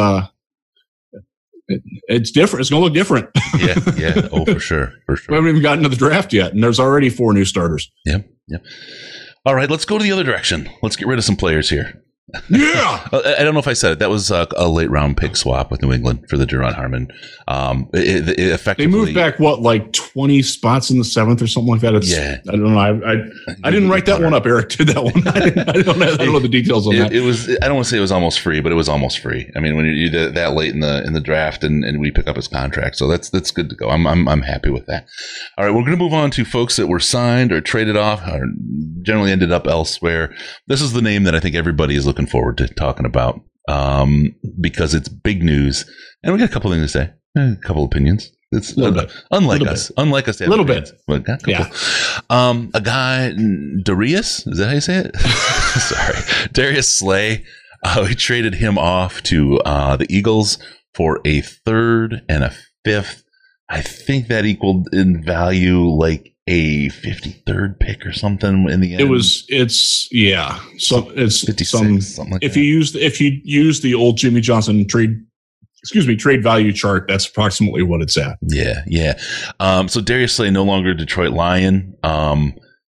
it's different. It's going to look different. Yeah. Oh, for sure. We haven't even gotten to the draft yet, and there's already 4 new starters. Yeah. All right, let's go to the other direction. Let's get rid of some players here. Yeah. I don't know if I said it. That was a late round pick swap with New England for the Duron Harmon. It effectively, they moved back 20 spots in the 7th or something like that. I don't know. I didn't write that one up. Eric did that one. I don't know the details on that. It was. I don't want to say it was almost free, but it was almost free. I mean, when you're that late in the draft, and we pick up his contract, so that's good to go. I'm happy with that. All right, we're going to move on to folks that were signed or traded off, or generally ended up elsewhere. This is the name that I think everybody is looking forward to talking about, because it's big news, and we got a couple things to say, a couple opinions. It's unlike us to have a little bit, but got a couple. A guy, Darius, is that how you say it? Sorry, Darius Slay. We traded him off to the Eagles for a 3rd and a 5th. I think that equaled in value like a 53rd pick or something in the end. It's 56, something like if that. If you use the old Jimmy Johnson trade value chart, that's approximately what it's at. Yeah. So Darius Slay, no longer Detroit Lion. I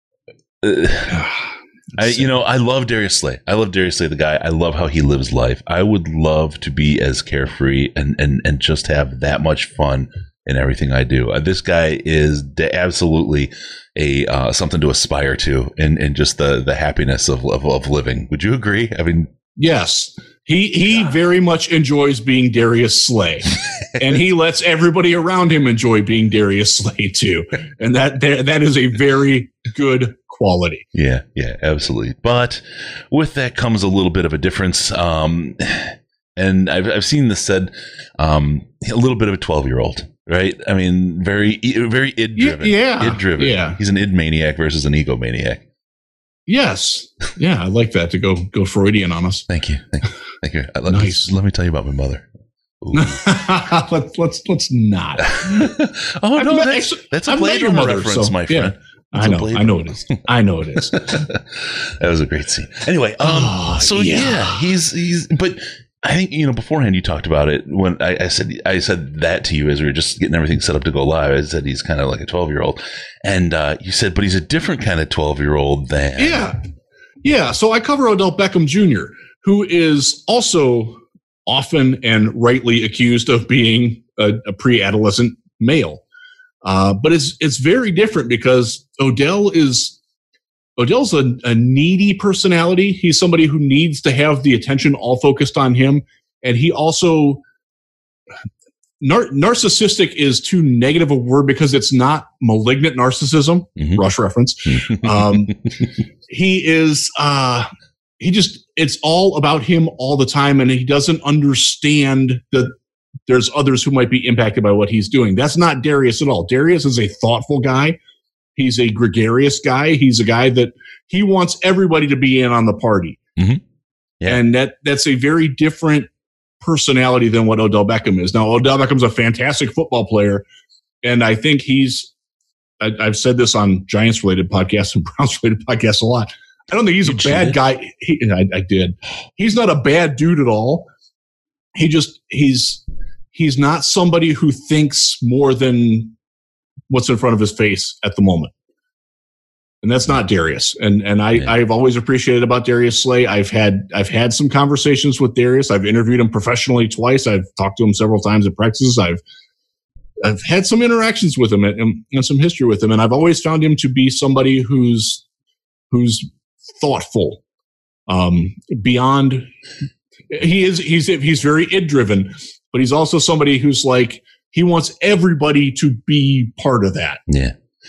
love Darius Slay. The guy. I love how he lives life. I would love to be as carefree and just have that much fun in everything I do. This guy is absolutely a something to aspire to, and just the happiness of living. Would you agree? I mean, yes. He very much enjoys being Darius Slay, and he lets everybody around him enjoy being Darius Slay too. And that is a very good quality. Yeah, absolutely. But with that comes a little bit of a difference. And I've seen this said, a little bit of a 12-year-old. Right? I mean, very id driven. Id driven. Yeah. He's an id maniac versus an ego maniac. Yes. Yeah, I like that to go Freudian on us. Thank you. Nice. Let me tell you about my mother. let's not. Oh no, that's a Blade Runner reference, my friend. Yeah. I know it is. That was a great scene. Anyway, he's but I think, beforehand you talked about it when I said that to you as we were just getting everything set up to go live. I said he's kind of like a 12-year-old, and you said, but he's a different kind of 12-year-old than yeah. So I cover Odell Beckham Jr., who is also often and rightly accused of being a pre-adolescent male, but it's very different because Odell's a needy personality. He's somebody who needs to have the attention all focused on him. And he also, narcissistic is too negative a word because it's not malignant narcissism, Rush reference. He is, it's all about him all the time. And he doesn't understand that there's others who might be impacted by what he's doing. That's not Darius at all. Darius is a thoughtful guy. He's a gregarious guy. He's a guy that he wants everybody to be in on the party. Mm-hmm. Yeah. And that's a very different personality than what Odell Beckham is. Now, Odell Beckham's a fantastic football player. And I think I've said this on Giants-related podcasts and Browns-related podcasts a lot. I don't think he's a bad guy. I did. He's not a bad dude at all. He's not somebody who thinks more than what's in front of his face at the moment. And that's not Darius. And I've always appreciated about Darius Slay. I've had some conversations with Darius. I've interviewed him professionally twice. I've talked to him several times at practices. I've had some interactions with him and some history with him. And I've always found him to be somebody who's thoughtful, beyond, he's very id driven, but he's also somebody who's like, he wants everybody to be part of that. Yeah.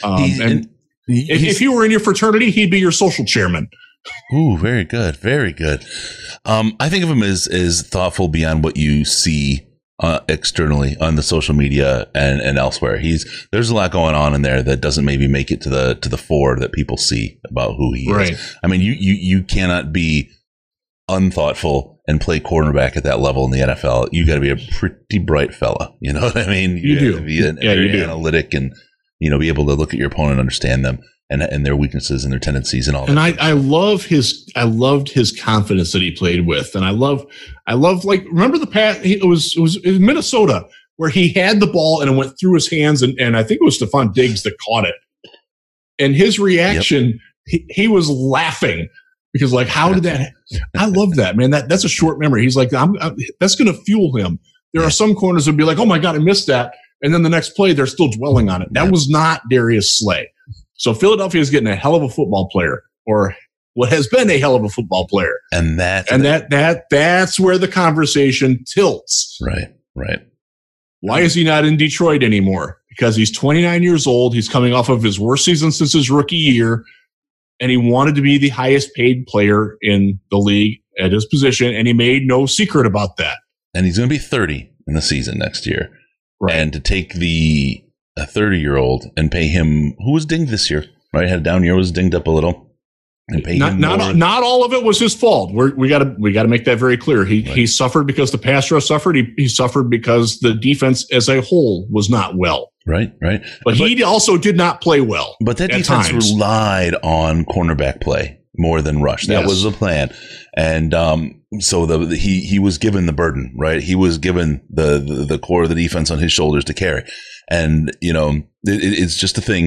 If he were in your fraternity, he'd be your social chairman. Ooh, very good. Very good. I think of him as thoughtful beyond what you see externally on the social media and elsewhere. There's a lot going on in there that doesn't maybe make it to the fore that people see about who he is. I mean, you cannot be unthoughtful and play cornerback at that level in the NFL. You got to be a pretty bright fella. You know what I mean? You do. To be very analytic and be able to look at your opponent and understand them and their weaknesses and their tendencies and all and that. I loved his confidence that he played with. And I love like, remember the pass? It was in Minnesota where he had the ball and it went through his hands. And I think it was Stephon Diggs that caught it. And his reaction, he was laughing because like, how did that? I love that, man. That's a short memory. He's like, that's going to fuel him. There are some corners that would be like, oh my God, I missed that. And then the next play, they're still dwelling on it. That was not Darius Slay. So Philadelphia is getting a hell of a football player, or what has been a hell of a football player. And that's where the conversation tilts. Right. Why is he not in Detroit anymore? Because he's 29 years old. He's coming off of his worst season since his rookie year. And he wanted to be the highest paid player in the league at his position. And he made no secret about that. And he's going to be 30 in the season next year. Right. And to take a 30-year-old and pay him, who was dinged this year, right? Had a down year, was dinged up a little, and pay him more. Not all of it was his fault. We got to make that very clear. He suffered because the pass rush suffered. He suffered because the defense as a whole was not well. Right. But he also did not play well. But that defense relied on cornerback play more than rush. That was the plan. And so he was given the burden, right? He was given the core of the defense on his shoulders to carry. And, it's just a thing.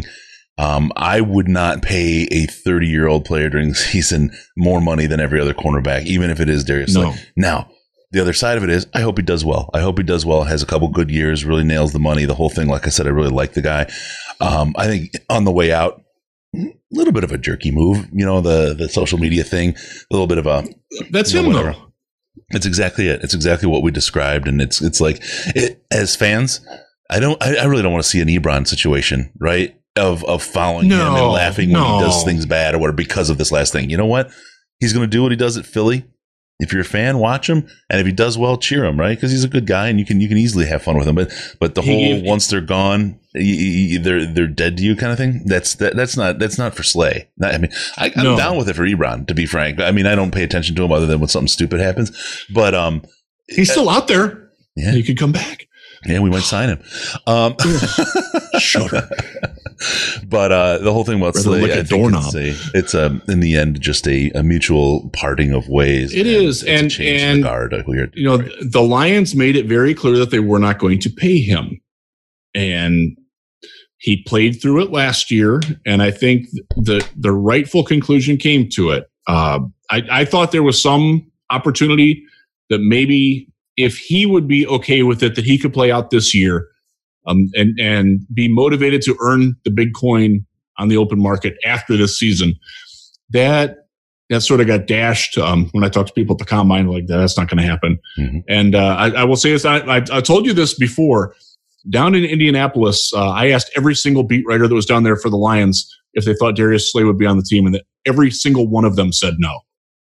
I would not pay a 30-year-old player during the season more money than every other cornerback, even if it is Darius Slay. Now, the other side of it is I hope he does well. Has a couple good years, really nails the money, the whole thing. Like I said, I really like the guy. I think on the way out, a little bit of a jerky move, the social media thing, a little bit of a that's him though. It's exactly it. It's exactly what we described, and it's like as fans, I really don't want to see an Ebron situation, right? Of following him and laughing when he does things bad or whatever because of this last thing. You know what? He's going to do what he does at Philly. If you're a fan, watch him, and if he does well, cheer him, right? Because he's a good guy, and you can easily have fun with him. But the whole once they're gone, they're dead to you kind of thing. That's not for Slay. I'm down with it for Ebron, to be frank. I mean, I don't pay attention to him other than when something stupid happens. But he's still out there. Yeah, he could come back. Yeah, we might sign him. Sure. But the whole thing about Slay, I think it's in the end just a mutual parting of ways. It is, and the guard. The Lions made it very clear that they were not going to pay him, and he played through it last year. And I think the rightful conclusion came to it. I thought there was some opportunity that maybe if he would be okay with it, that he could play out this year. And be motivated to earn the big coin on the open market after this season. That sort of got dashed when I talked to people at the combine, like that's not going to happen. Mm-hmm. And I will say this, I told you this before. Down in Indianapolis, I asked every single beat writer that was down there for the Lions if they thought Darius Slay would be on the team, and that every single one of them said no.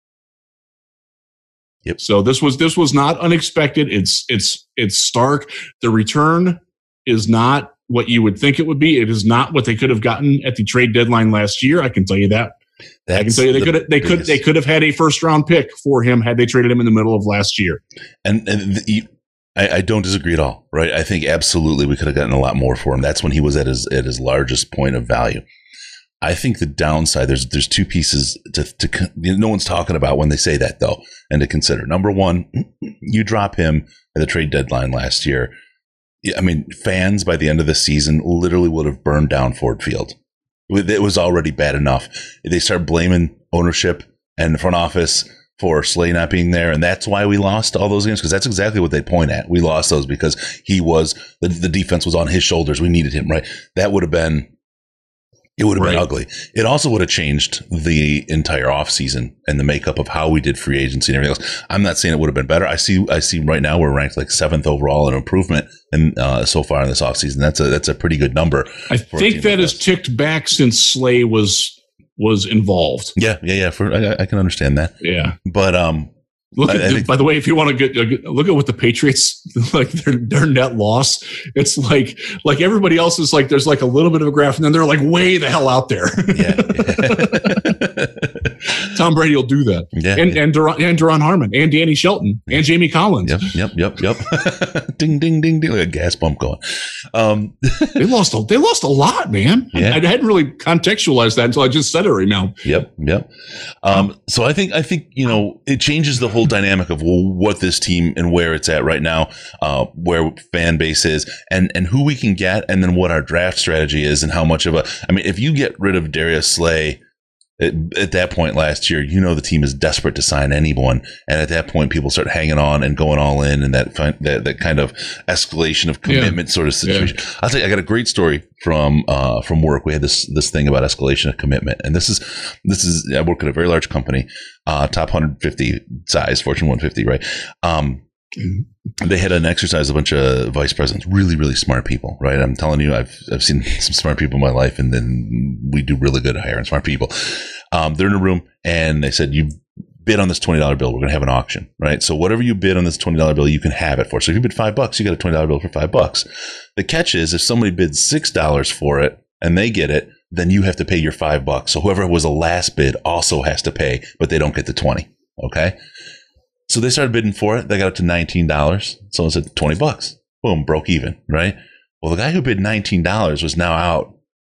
Yep. So this was not unexpected. It's stark. The return is not what you would think it would be. It is not what they could have gotten at the trade deadline last year. I can tell you that. I can tell you they could have had a first round pick for him had they traded him in the middle of last year. I don't disagree at all. Right? I think absolutely we could have gotten a lot more for him. That's when he was at his largest point of value. I think the downside, there's two pieces to no one's talking about when they say that though, and to consider. Number one, you drop him at the trade deadline last year. I mean, fans by the end of the season literally would have burned down Ford Field. It was already bad enough. They start blaming ownership and the front office for Slay not being there, and that's why we lost all those games, because that's exactly what they point at. We lost those because the defense was on his shoulders. We needed him, right? That would have been been ugly. It also would have changed the entire offseason and the makeup of how we did free agency and everything else. I'm not saying it would have been better. I see right now we're ranked like 7th overall in improvement and so far in this offseason. That's a pretty good number. I think that has ticked back since Slay was involved. Yeah. I can understand that. Yeah. But by the way, if you want to look at what the Patriots, like their net loss, it's like everybody else is like, there's like a little bit of a graph and then they're like way the hell out there. Yeah. Tom Brady will do that. Yeah. And Duron Harmon and Danny Shelton and Jamie Collins. Yep. Ding, ding, ding, ding. Like a gas pump going. They lost a lot, man. Yeah. I hadn't really contextualized that until I just said it right now. Yep. So I think, it changes the whole dynamic of what this team and where it's at right now, where fan base is and who we can get, and then what our draft strategy is and how much if you get rid of Darius Slay at that point last year, the team is desperate to sign anyone. And at that point, people start hanging on and going all in, and that kind of escalation of commitment sort of situation. Yeah. I'll tell you, I got a great story from work. We had this thing about escalation of commitment. And this is, I work at a very large company, top 150 size, Fortune 150, right? They had an exercise, a bunch of vice presidents, really, really smart people, right? I'm telling you, I've seen some smart people in my life, and then we do really good at hiring smart people. They're in a room, and they said, you bid on this $20 bill. We're going to have an auction, right? So whatever you bid on this $20 bill, you can have it for. So if you bid $5, you get a $20 bill for $5. The catch is, if somebody bids $6 for it and they get it, then you have to pay your $5. So whoever was the last bid also has to pay, but they don't get the 20. Okay. So they started bidding for it. They got up to $19. Someone said $20. Boom, broke even, right? Well, the guy who bid $19 was now out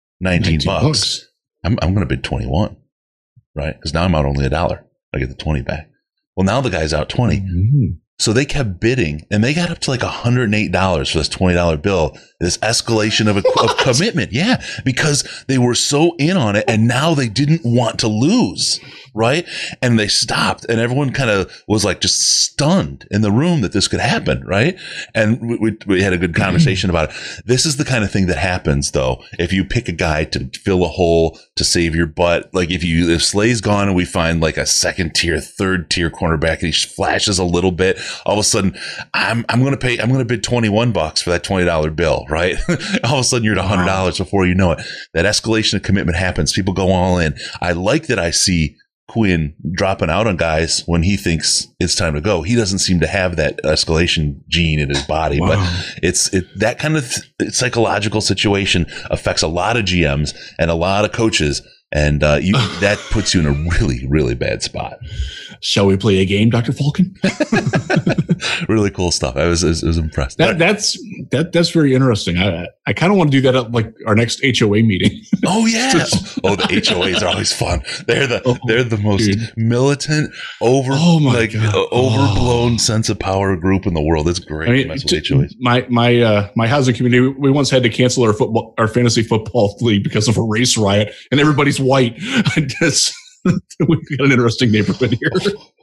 $19. I'm going to bid 21, right? Because now I'm out only $1. I get the 20 back. Well, now the guy's out 20. Mm-hmm. So they kept bidding, and they got up to like $108 for this $20 bill. This escalation of commitment. Yeah, because they were so in on it, and now they didn't want to lose. Right. And they stopped, and everyone kind of was like just stunned in the room that this could happen. Right. And we had a good conversation about it. This is the kind of thing that happens, though, if you pick a guy to fill a hole to save your butt. Like if Slay's gone and we find like a second tier, third tier cornerback, and he flashes a little bit, all of a sudden I'm going to bid $21 for that $20 bill. Right. All of a sudden you're at $100 before you know it. That escalation of commitment happens. People go all in. I like that I see Quinn dropping out on guys when he thinks it's time to go. He doesn't seem to have that escalation gene in his body, but that kind of psychological situation affects a lot of GMs and a lot of coaches. And that puts you in a really, really bad spot. Shall we play a game, Dr. Falcon? Really cool stuff. I was impressed. That's very interesting. I kind of want to do that at like our next HOA meeting. Oh yeah. The HOAs are always fun. They're the most militant, overblown sense of power group in the world. It's great to mess with HOAs. My housing community, we once had to cancel our fantasy football league because of a race riot, and everybody's white. We've got an interesting neighborhood here.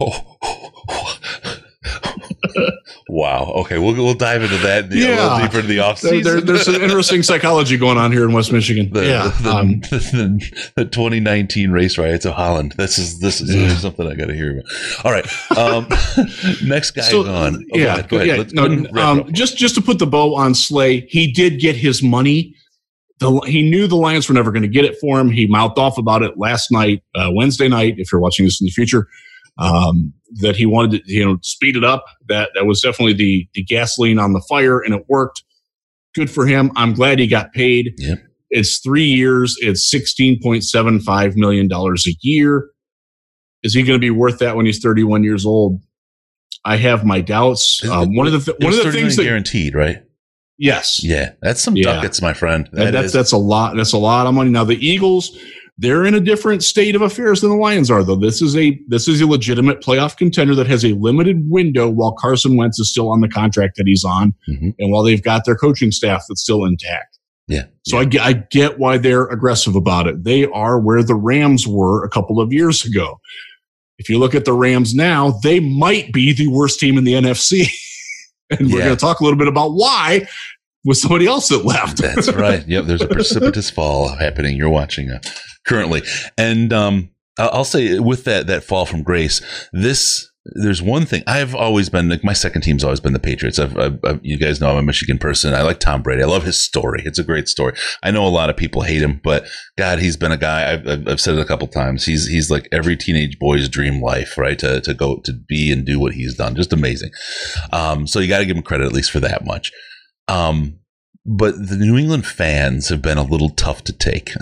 Wow. Okay, we'll dive into that a little deeper into the offseason. There's some interesting psychology going on here in West Michigan. The 2019 race riots of Holland. This is something I got to hear about. All right. Next guy on. Go ahead. Just to put the bow on Slay, he did get his money. He knew the Lions were never going to get it for him. He mouthed off about it last night, Wednesday night, if you're watching this in the future, that he wanted to, speed it up. That was definitely the gasoline on the fire, and it worked. Good for him. I'm glad he got paid. Yep. It's 3 years. It's $16.75 million a year. Is he going to be worth that when he's 31 years old? I have my doubts. One of the things that guaranteed, right? Yes. Yeah. That's some ducats, my friend. That's a lot. That's a lot of money. Now the Eagles, they're in a different state of affairs than the Lions are, though. This is a legitimate playoff contender that has a limited window while Carson Wentz is still on the contract that he's on, and while they've got their coaching staff that's still intact. Yeah. So I get why they're aggressive about it. They are where the Rams were a couple of years ago. If you look at the Rams now, they might be the worst team in the NFC. And we're going to talk a little bit about why with somebody else that left. That's right. Yep. There's a precipitous fall happening. You're watching currently. And I'll say with that fall from grace, there's one thing. I've always been, my second team's always been the Patriots. You guys know I'm a Michigan person. I like Tom Brady. I love his story. It's a great story. I know a lot of people hate him, but God, he's been a guy. I've said it a couple times. He's like every teenage boy's dream life, right? To go to be and do what he's done. Just amazing. So you got to give him credit at least for that much. But the New England fans have been a little tough to take,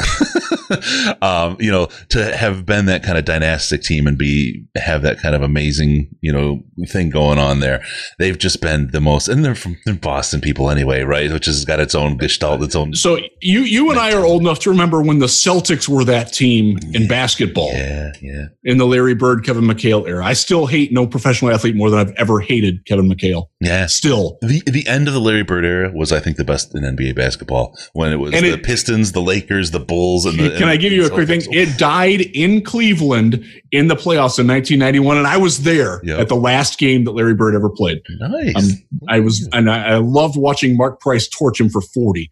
to have been that kind of dynastic team and have that kind of amazing, thing going on there. They've just been the most, and they're Boston people anyway, right? Which has got its own gestalt, its own. So you and I are old enough to remember when the Celtics were that team in basketball. Yeah. In the Larry Bird, Kevin McHale era. I still hate no professional athlete more than I've ever hated Kevin McHale. Yeah. Still. The end of the Larry Bird era was, I think, the best in NBA basketball, when it was the Pistons, the Lakers, the Bulls, and Can I give you a quick thing? It died in Cleveland in the playoffs in 1991, and I was there at the last game that Larry Bird ever played. Nice. I loved watching Mark Price torch him for 40.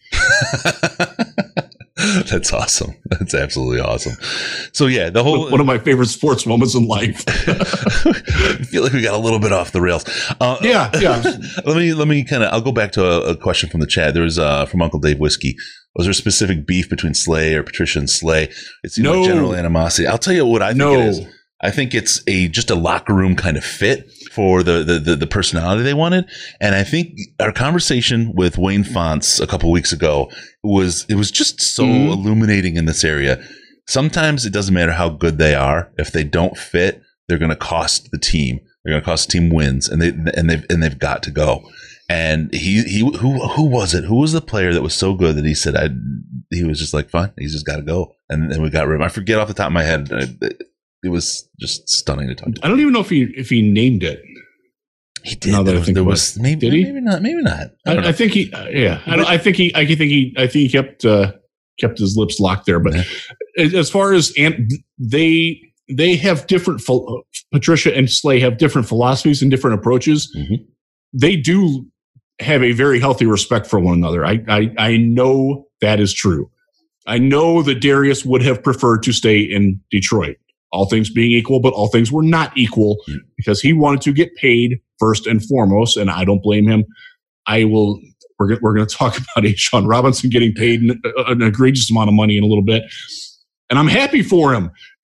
That's awesome. That's absolutely awesome. So yeah, the whole one of my favorite sports moments in life. I feel like we got a little bit off the rails. Yeah. Let me I'll go back to a question from the chat. There was from Uncle Dave Whiskey. Was there specific beef between Slay or Patricia and Slay? It seems like general animosity. I'll tell you what I think it is. I think it's just a locker room kind of fit for the personality they wanted. And I think our conversation with Wayne Fonts a couple weeks ago was just so illuminating in this area. Sometimes it doesn't matter how good they are. If they don't fit, they're going to cost the team. They're going to cost the team wins, and they've got to go. And who was it? Who was the player that was so good that he said he was just like, fine, he's just got to go. And then we got rid of him. I forget off the top of my head. It was just stunning to talk to. I don't even know if he named it. He did. There was maybe, did he? Maybe not. I think he. I think he kept his lips locked there. But as far as they have different. Patricia and Slay have different philosophies and different approaches. Mm-hmm. They do have a very healthy respect for one another. I know that is true. I know that Darius would have preferred to stay in Detroit. All things being equal, but all things were not equal because he wanted to get paid first and foremost, and I don't blame him. We're going to talk about A'Shawn Robinson getting paid an egregious amount of money in a little bit, and I'm happy for him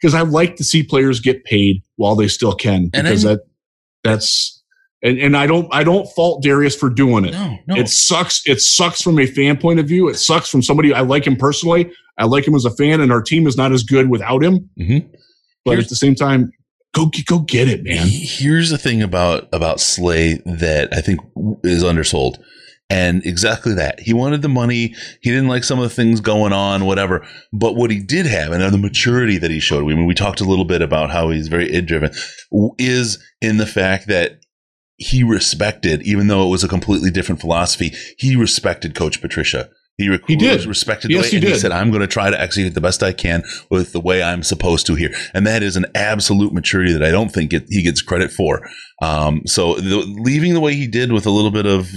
because I like to see players get paid while they still can, because and I don't fault Darius for doing it. No. It sucks. It sucks from a fan point of view. It sucks from somebody. I like him personally. I like him as a fan, and our team is not as good without him. Mm-hmm. But at the same time, go get it, man. Here's the thing about Slay that I think is undersold. And exactly that. He wanted the money. He didn't like some of the things going on, whatever. But what he did have, and the maturity that he showed, I mean, we talked a little bit about how he's very id-driven, is in the fact that he respected, even though it was a completely different philosophy, he respected Coach Patricia. He did. Respected the way, and he said, I'm going to try to execute the best I can with the way I'm supposed to here. And that is an absolute maturity that I don't think he gets credit for. So leaving the way he did with a little bit of,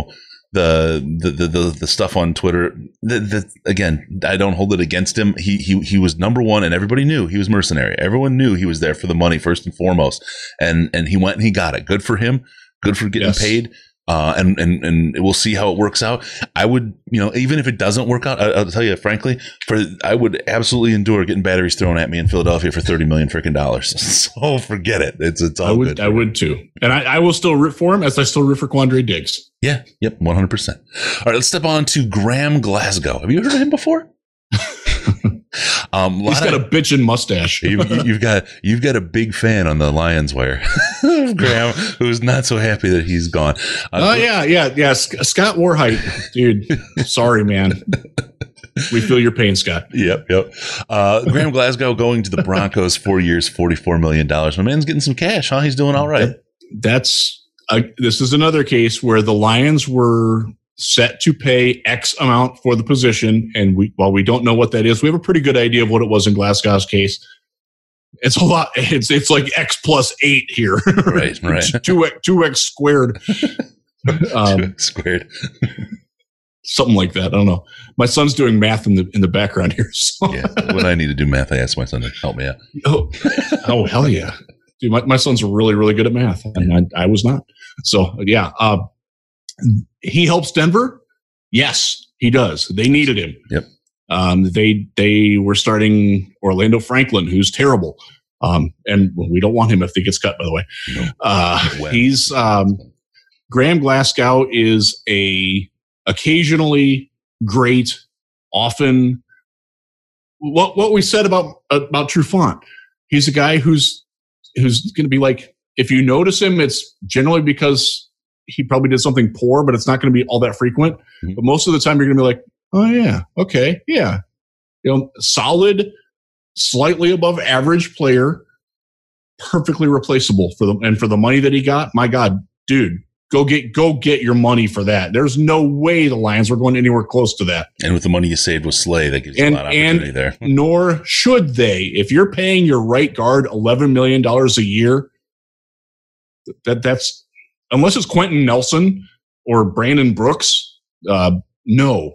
the stuff on Twitter, again, I don't hold it against him. He was number one, and everybody knew he was mercenary. Everyone knew he was there for the money first and foremost, and he went and he got it. Good for him. Good for getting paid. And we'll see how it works out. I would, even if it doesn't work out, I'll tell you frankly, I would absolutely endure getting batteries thrown at me in Philadelphia for $30 million freaking dollars. So forget it. It's all good. I would too, and I will still root for him as I still root for Quandre Diggs. Yeah. Yep. 100%. All right. Let's step on to Graham Glasgow. Have you heard of him before? He's got a bitchin' mustache. you've got a big fan on the Lions wire, Graham, who's not so happy that he's gone. Yeah. Scott Warhite, dude. Sorry, man. We feel your pain, Scott. Yep. Graham Glasgow going to the Broncos, 4 years, $44 million. My man's getting some cash, huh? He's doing all right. This is another case where the Lions were set to pay X amount for the position. And while we don't know what that is, we have a pretty good idea of what it was in Glasgow's case. It's a lot. It's like X plus 8 here. Right. 2X squared. 2X squared. Something like that. I don't know. My son's doing math in the background here. So. Yeah. When I need to do math, I ask my son to help me out. Oh, hell yeah. Dude, my son's really, really good at math. And I was not. So, yeah. He helps Denver. Yes, he does. They needed him. Yep. They were starting Orlando Franklin, who's terrible. And we don't want him if he gets cut, by the way. No. He's Graham Glasgow is a occasionally great, often what we said about Trufant. He's a guy who's going to be like, if you notice him, it's generally because he probably did something poor, but it's not going to be all that frequent. Mm-hmm. But most of the time you're going to be like, oh yeah, okay, yeah. Solid, slightly above average player, perfectly replaceable for the money that he got. My God, dude, go get your money for that. There's no way the Lions were going anywhere close to that. And with the money you saved with Slay, that gives you a lot of opportunity there. Nor should they. If you're paying your right guard $11 million a year, that's unless it's Quentin Nelson or Brandon Brooks, no.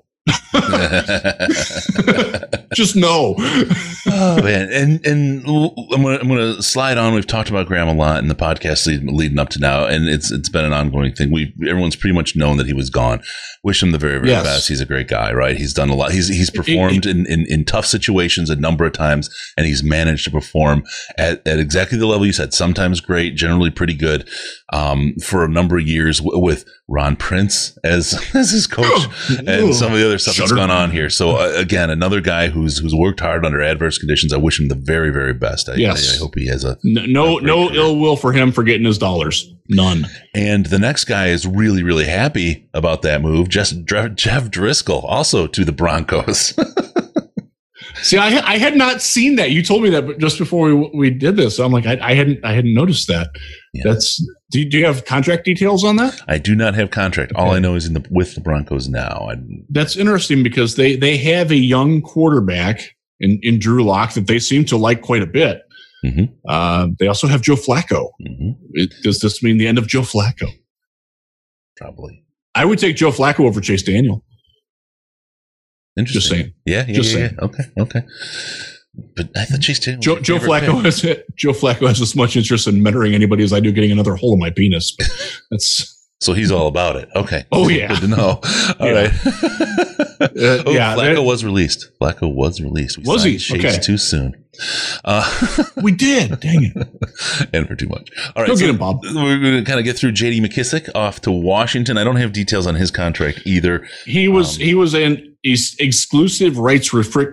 Just no. Oh man, and I'm gonna slide on. We've talked about Graham a lot in the podcast leading up to now, and it's been an ongoing thing. Everyone's pretty much known that he was gone. Wish him the very, very best. He's a great guy, right? He's done a lot. He's performed in tough situations a number of times, and he's managed to perform at exactly the level you said. Sometimes great, generally pretty good. For a number of years with Ron Prince as his coach, and some of the other stuff that's gone on here. So again, another guy who's worked hard under adverse conditions. I wish him the very, very best. I hope he has no ill will for him for getting his dollars. None. And the next guy is really, really happy about that move. Jeff Driscoll also to the Broncos. See, I had not seen that. You told me that just before we did this. So I'm like, I hadn't noticed that. Yeah. Do you have contract details on that? I do not have contract. All I know is with the Broncos now. That's interesting because they have a young quarterback in Drew Lock that they seem to like quite a bit. Mm-hmm. They also have Joe Flacco. Mm-hmm. Does this mean the end of Joe Flacco? Probably. I would take Joe Flacco over Chase Daniel. Interesting. Just saying. Yeah. Okay. But I thought Chase Daniel. Joe Flacco has as much interest in mentoring anybody as I do getting another hole in my penis. So he's all about it. Okay. Oh yeah. Good to know. All right. Flacco was released. Was he? Chase too soon. We did. Dang it. And for too much. All right. Go get him, Bob. We're going to kind of get through J.D. McKissic off to Washington. I don't have details on his contract either. He was an exclusive rights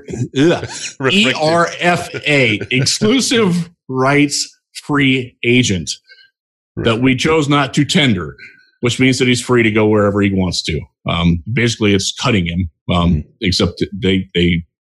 ERFA, exclusive rights free agent that we chose not to tender, which means that he's free to go wherever he wants to. Basically, it's cutting him. Except they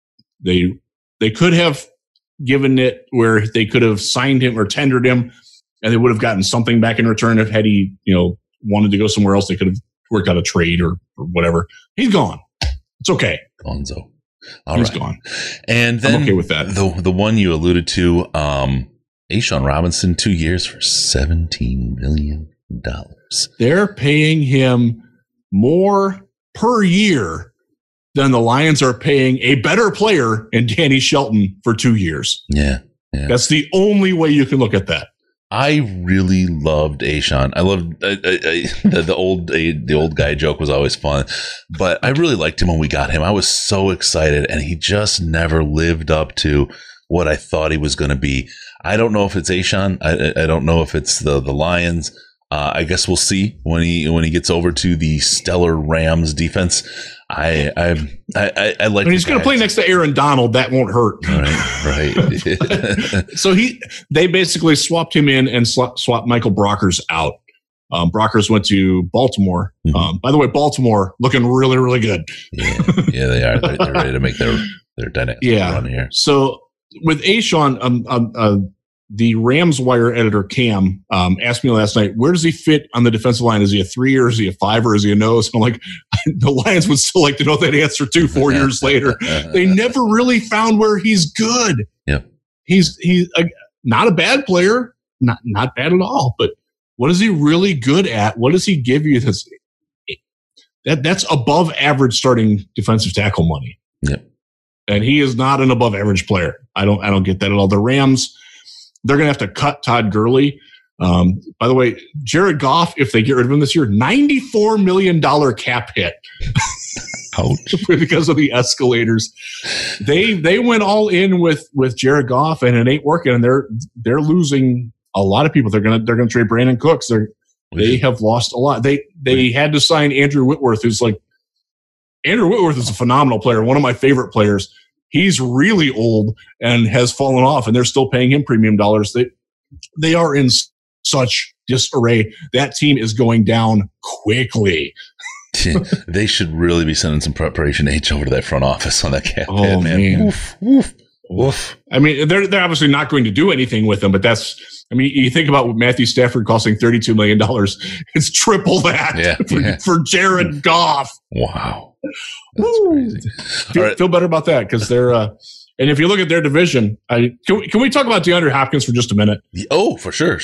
could have given it where they could have signed him or tendered him, and they would have gotten something back in return if had he wanted to go somewhere else. They could have worked out a trade or whatever. He's gone. It's okay. Gonzo. He's gone. And then I'm okay with that. The one you alluded to, A'Shawn Robinson, 2 years for $17 million. They're paying him more per year than the Lions are paying a better player in Danny Shelton for 2 years. Yeah. That's the only way you can look at that. I really loved A'Shawn. I loved the old guy joke was always fun, but I really liked him when we got him. I was so excited, and he just never lived up to what I thought he was going to be. I don't know if it's A'Shawn. I don't know if it's the Lions. I guess we'll see when he gets over to the stellar Rams defense. I like. When he's going to play next to Aaron Donald, that won't hurt. Right. So they basically swapped him in and swapped Michael Brockers out. Brockers went to Baltimore. Mm-hmm. By the way, Baltimore looking really, really good. Yeah, they are. They're ready to make their dynamic run here. So with A'Shawn, the Rams Wire editor Cam asked me last night, where does he fit on the defensive line? Is he a 3 or is he a 5 or is he a nose? I'm like, the Lions would still like to know that answer too 4 years later. They never really found where he's good. Yeah, he's not a bad player, not bad at all. But what is he really good at? What does he give you? That's above average starting defensive tackle money. Yeah, and he is not an above average player. I don't get that at all. The Rams, they're going to have to cut Todd Gurley. By the way, Jared Goff, if they get rid of him this year, $94 million cap hit. Ouch. Because of the escalators. They went all in with Jared Goff, and it ain't working. And they're losing a lot of people. They're gonna trade Brandon Cooks. They have lost a lot. They had to sign Andrew Whitworth, Andrew Whitworth is a phenomenal player, one of my favorite players. He's really old and has fallen off, and they're still paying him premium dollars. They are in such disarray. That team is going down quickly. They should really be sending some preparation H over to that front office on that cap hit, man. Oof. I mean, they're obviously not going to do anything with them, but you think about what Matthew Stafford costing $32 million. It's triple that for Jared Goff. Wow. That's crazy. Feel better about that because they're and if you look at their division, can we talk about DeAndre Hopkins for just a minute? Oh, for sure.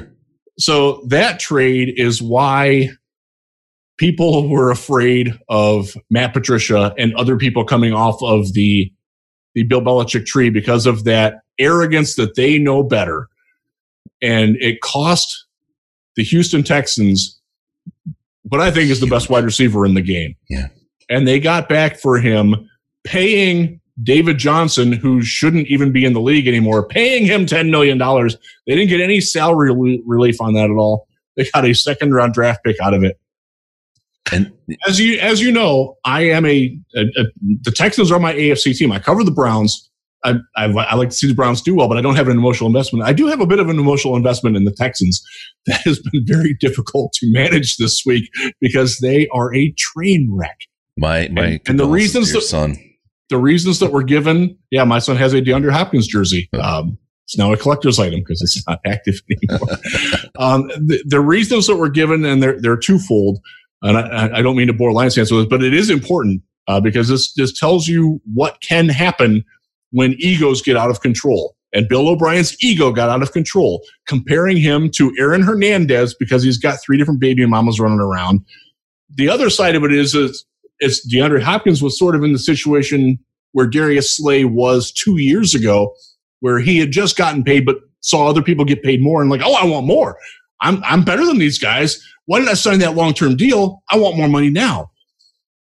So that trade is why people were afraid of Matt Patricia and other people coming off of the Bill Belichick tree because of that arrogance that they know better. And it cost the Houston Texans what I think is the best wide receiver in the game. Yeah. And they got back for him, paying David Johnson, who shouldn't even be in the league anymore, paying him $10 million. They didn't get any salary relief on that at all. They got a second-round draft pick out of it. And as you know, I am the Texans are my AFC team. I cover the Browns. I like to see the Browns do well, but I don't have an emotional investment. I do have a bit of an emotional investment in the Texans. That has been very difficult to manage this week because they are a train wreck. And the reasons the reasons that were given, my son has a DeAndre Hopkins jersey. It's now a collector's item because it's not active anymore. The reasons that were given, and they're twofold. And I don't mean to bore Lions fans with this, but it is important because this tells you what can happen when egos get out of control. And Bill O'Brien's ego got out of control, comparing him to Aaron Hernandez because he's got 3 different baby mamas running around. The other side of it is DeAndre Hopkins was sort of in the situation where Darius Slay was 2 years ago, where he had just gotten paid but saw other people get paid more and like, oh, I want more. I'm better than these guys. Why did I sign that long-term deal? I want more money now.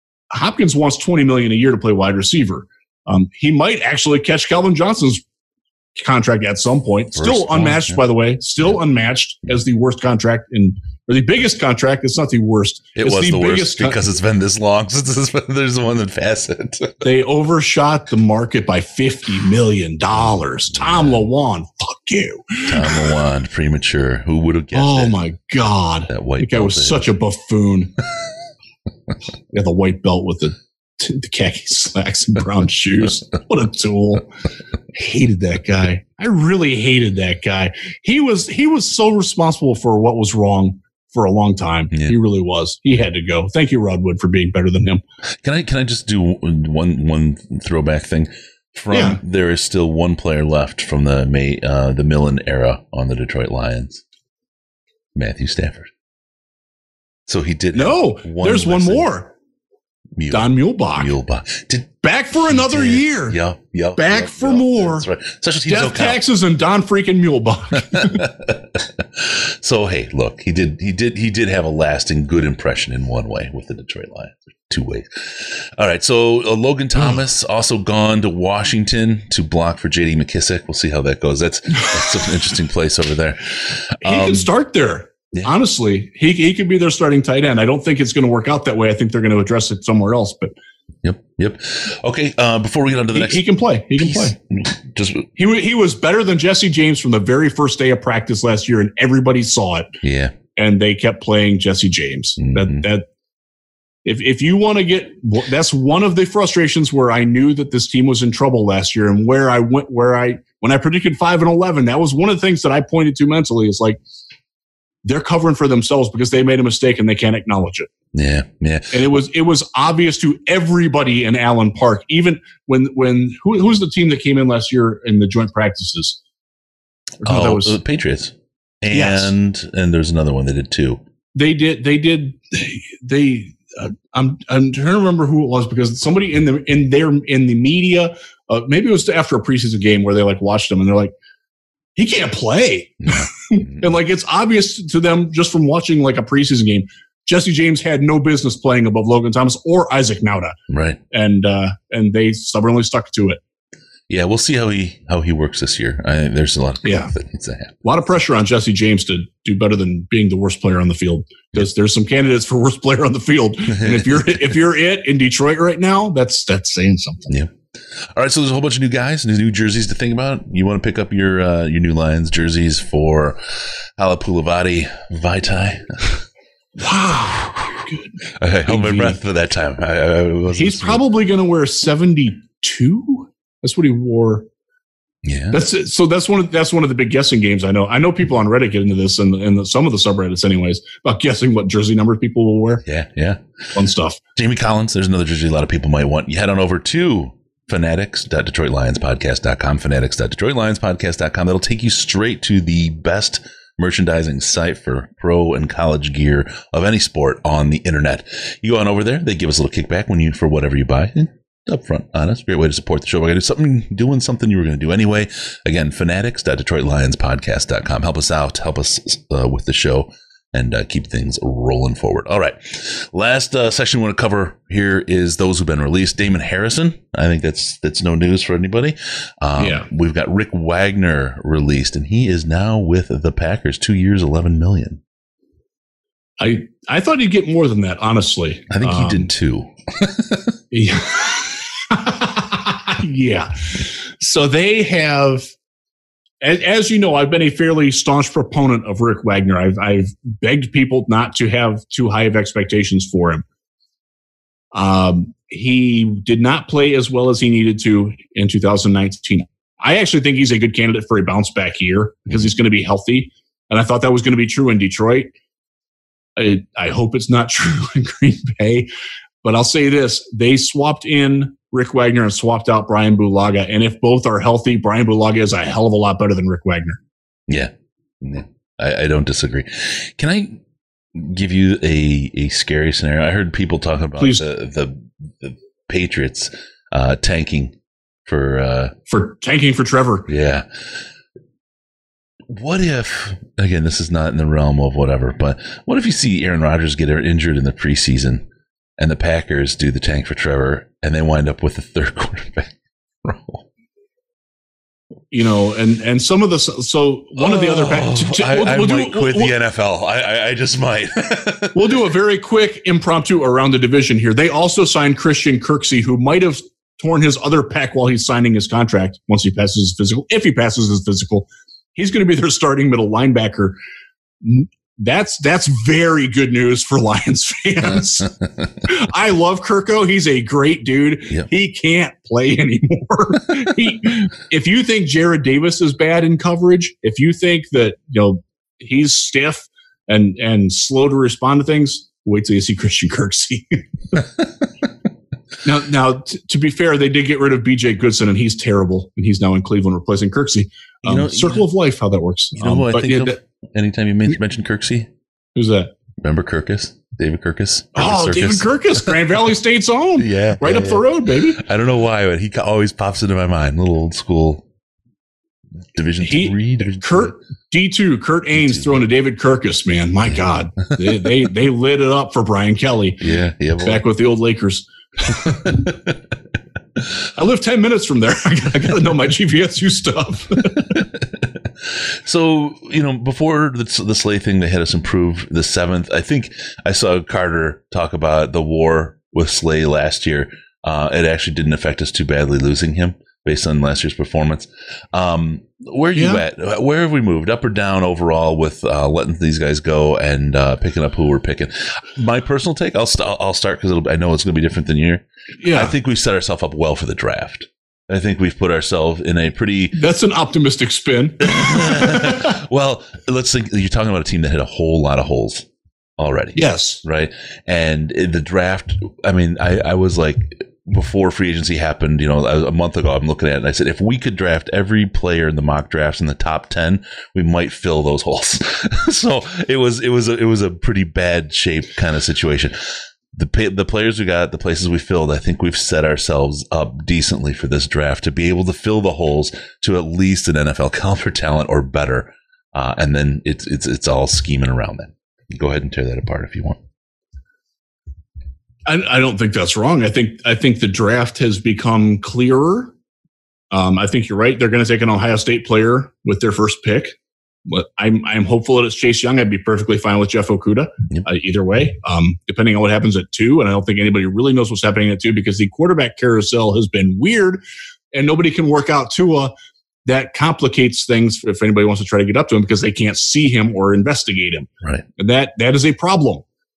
Hopkins wants $20 million a year to play wide receiver. He might actually catch Calvin Johnson's contract at some point. Still unmatched, by the way. Still unmatched as the worst contract or the biggest contract. It's not the worst. It was the worst because it's been this long since there's one that passed it. They overshot the market by $50 million. Tom LeWan, fuck you. Tom LeWan, premature. Who would have guessed Oh, my God. That guy was such a buffoon. Yeah, the white belt with the khaki slacks and brown shoes. What a tool. Hated that guy. I really hated that guy. He was so responsible for what was wrong for a long time. Yeah. He really was. He had to go. Thank you, Rod Wood, for being better than him. Can I just do one throwback thing? There is still one player left from the Millen era on the Detroit Lions. Matthew Stafford. So he did. No, there's one more. Don Muhlbach. Back for another year. Yep. Back for more. That's right. Death taxes and Don freaking Muhlbach. So hey, look, he did have a lasting good impression in one way with the Detroit Lions. Two ways. All right. So Logan Thomas also gone to Washington to block for J.D. McKissick. We'll see how that goes. That's an interesting place over there. He can start there. Yeah. Honestly, he could be their starting tight end. I don't think it's going to work out that way. I think they're going to address it somewhere else. But Yep. Okay. Before we get on to the next, he can play. He was better than Jesse James from the very first day of practice last year, and everybody saw it. Yeah. And they kept playing Jesse James. Mm-hmm. If you want to get, that's one of the frustrations where I knew that this team was in trouble last year, and when I predicted 5-11, that was one of the things that I pointed to mentally. Is like, they're covering for themselves because they made a mistake and they can't acknowledge it. Yeah. And it was obvious to everybody in Allen Park, even when who's the team that came in last year in the joint practices? The Patriots. And there's another one they did too. I'm trying to remember who it was because somebody in the media, maybe it was after a preseason game where they watched them and they're like, he can't play. And it's obvious to them just from watching a preseason game, Jesse James had no business playing above Logan Thomas or Isaac Nauta. Right. And they stubbornly stuck to it. Yeah, we'll see how he works this year. There's a lot of that needs to happen. A lot of pressure on Jesse James to do better than being the worst player on the field because there's some candidates for worst player on the field. And if you're it in Detroit right now, that's saying something. Yeah. All right, so there's a whole bunch of new guys, new jerseys to think about. You want to pick up your new Lions jerseys for Halapoulivaati Vaitai. Wow. Good. I held my breath for that time. He's probably going to wear 72. That's what he wore. Yeah. That's one of the big guessing games. I know people on Reddit get into this and some of the subreddits anyways about guessing what jersey numbers people will wear. Yeah. Fun stuff. Jamie Collins, there's another jersey a lot of people might want. You head on over to fanatics.detroitlionspodcast.com, fanatics.detroitlionspodcast.com. That'll take you straight to the best merchandising site for pro and college gear of any sport on the internet. You go on over there, they give us a little kickback for whatever you buy. Upfront, honest, great way to support the show. We're going to do doing something you were going to do anyway. Again, fanatics.detroitlionspodcast.com. Help us out, help us with the show, and keep things rolling forward. All right. Last section we want to cover here is those who've been released. Damon Harrison. I think that's no news for anybody. We've got Rick Wagner released, and he is now with the Packers. 2 years, $11 million. I thought he'd get more than that, honestly. I think he did too. Yeah. Yeah. So they have, as you know, I've been a fairly staunch proponent of Rick Wagner. I've begged people not to have too high of expectations for him. He did not play as well as he needed to in 2019. I actually think he's a good candidate for a bounce back year because he's going to be healthy. And I thought that was going to be true in Detroit. I hope it's not true in Green Bay. But I'll say this, they swapped in Rick Wagner and swapped out Brian Bulaga. And if both are healthy, Brian Bulaga is a hell of a lot better than Rick Wagner. Yeah. I don't disagree. Can I give you a scary scenario? I heard people talking about the Patriots tanking for tanking for Trevor. Yeah. What if, again, this is not in the realm of whatever, but what if you see Aaron Rodgers get injured in the preseason and the Packers do the tank for Trevor and they wind up with the third quarterback role? and some of the, so one of the other, I might quit the NFL. I just might. We'll do a very quick impromptu around the division here. They also signed Christian Kirksey, who might have torn his other pec while he's signing his contract once he passes his physical. If he passes his physical, he's going to be their starting middle linebacker. That's very good news for Lions fans. I love Kirko. He's a great dude. Yep. He can't play anymore. If you think Jared Davis is bad in coverage, if you think that he's stiff and slow to respond to things, wait till you see Christian Kirksey. Now, to be fair, they did get rid of BJ Goodson, and he's terrible, and he's now in Cleveland replacing Kirksey. Circle of life, how that works. Who I think of anytime you mention Kirksey? Who's that? Remember Kirkus? David Kirkus? David Kirkus, Grand Valley State's own. Right up the road, baby. I don't know why, but he always pops into my mind. Little old school Division 3. D2, Kurt Ains throwing to David Kirkus, man. My God. They lit it up for Brian Kelly. Yeah. Back with the old Lakers. I live 10 minutes from there. I got to know my GPSU stuff. So, before the Slay thing, they had us improve the 7th. I think I saw Carter talk about the war with Slay last year. It actually didn't affect us too badly losing him based on last year's performance. Where are you at? Where have we moved, up or down overall with letting these guys go and picking up who we're picking? My personal take, I'll start because I know it's going to be different than you. Yeah, I think we set ourselves up well for the draft. I think we've put ourselves in a pretty... That's an optimistic spin. Well, let's think. You're talking about a team that hit a whole lot of holes already. Yes. Right? And in the draft, I was like... Before free agency happened, a month ago, I'm looking at it and I said, if we could draft every player in the mock drafts in the top 10, we might fill those holes. So it was a pretty bad shape kind of situation. The players we got, the places we filled, I think we've set ourselves up decently for this draft to be able to fill the holes to at least an NFL caliber talent or better. And then it's all scheming around that. Go ahead and tear that apart if you want. I don't think that's wrong. I think the draft has become clearer. I think you're right. They're going to take an Ohio State player with their first pick. But I'm hopeful that it's Chase Young. I'd be perfectly fine with Jeff Okudah. Yep. Either way, depending on what happens at 2. And I don't think anybody really knows what's happening at 2 because the quarterback carousel has been weird and nobody can work out Tua. That complicates things if anybody wants to try to get up to him because they can't see him or investigate him. Right. And that is a problem.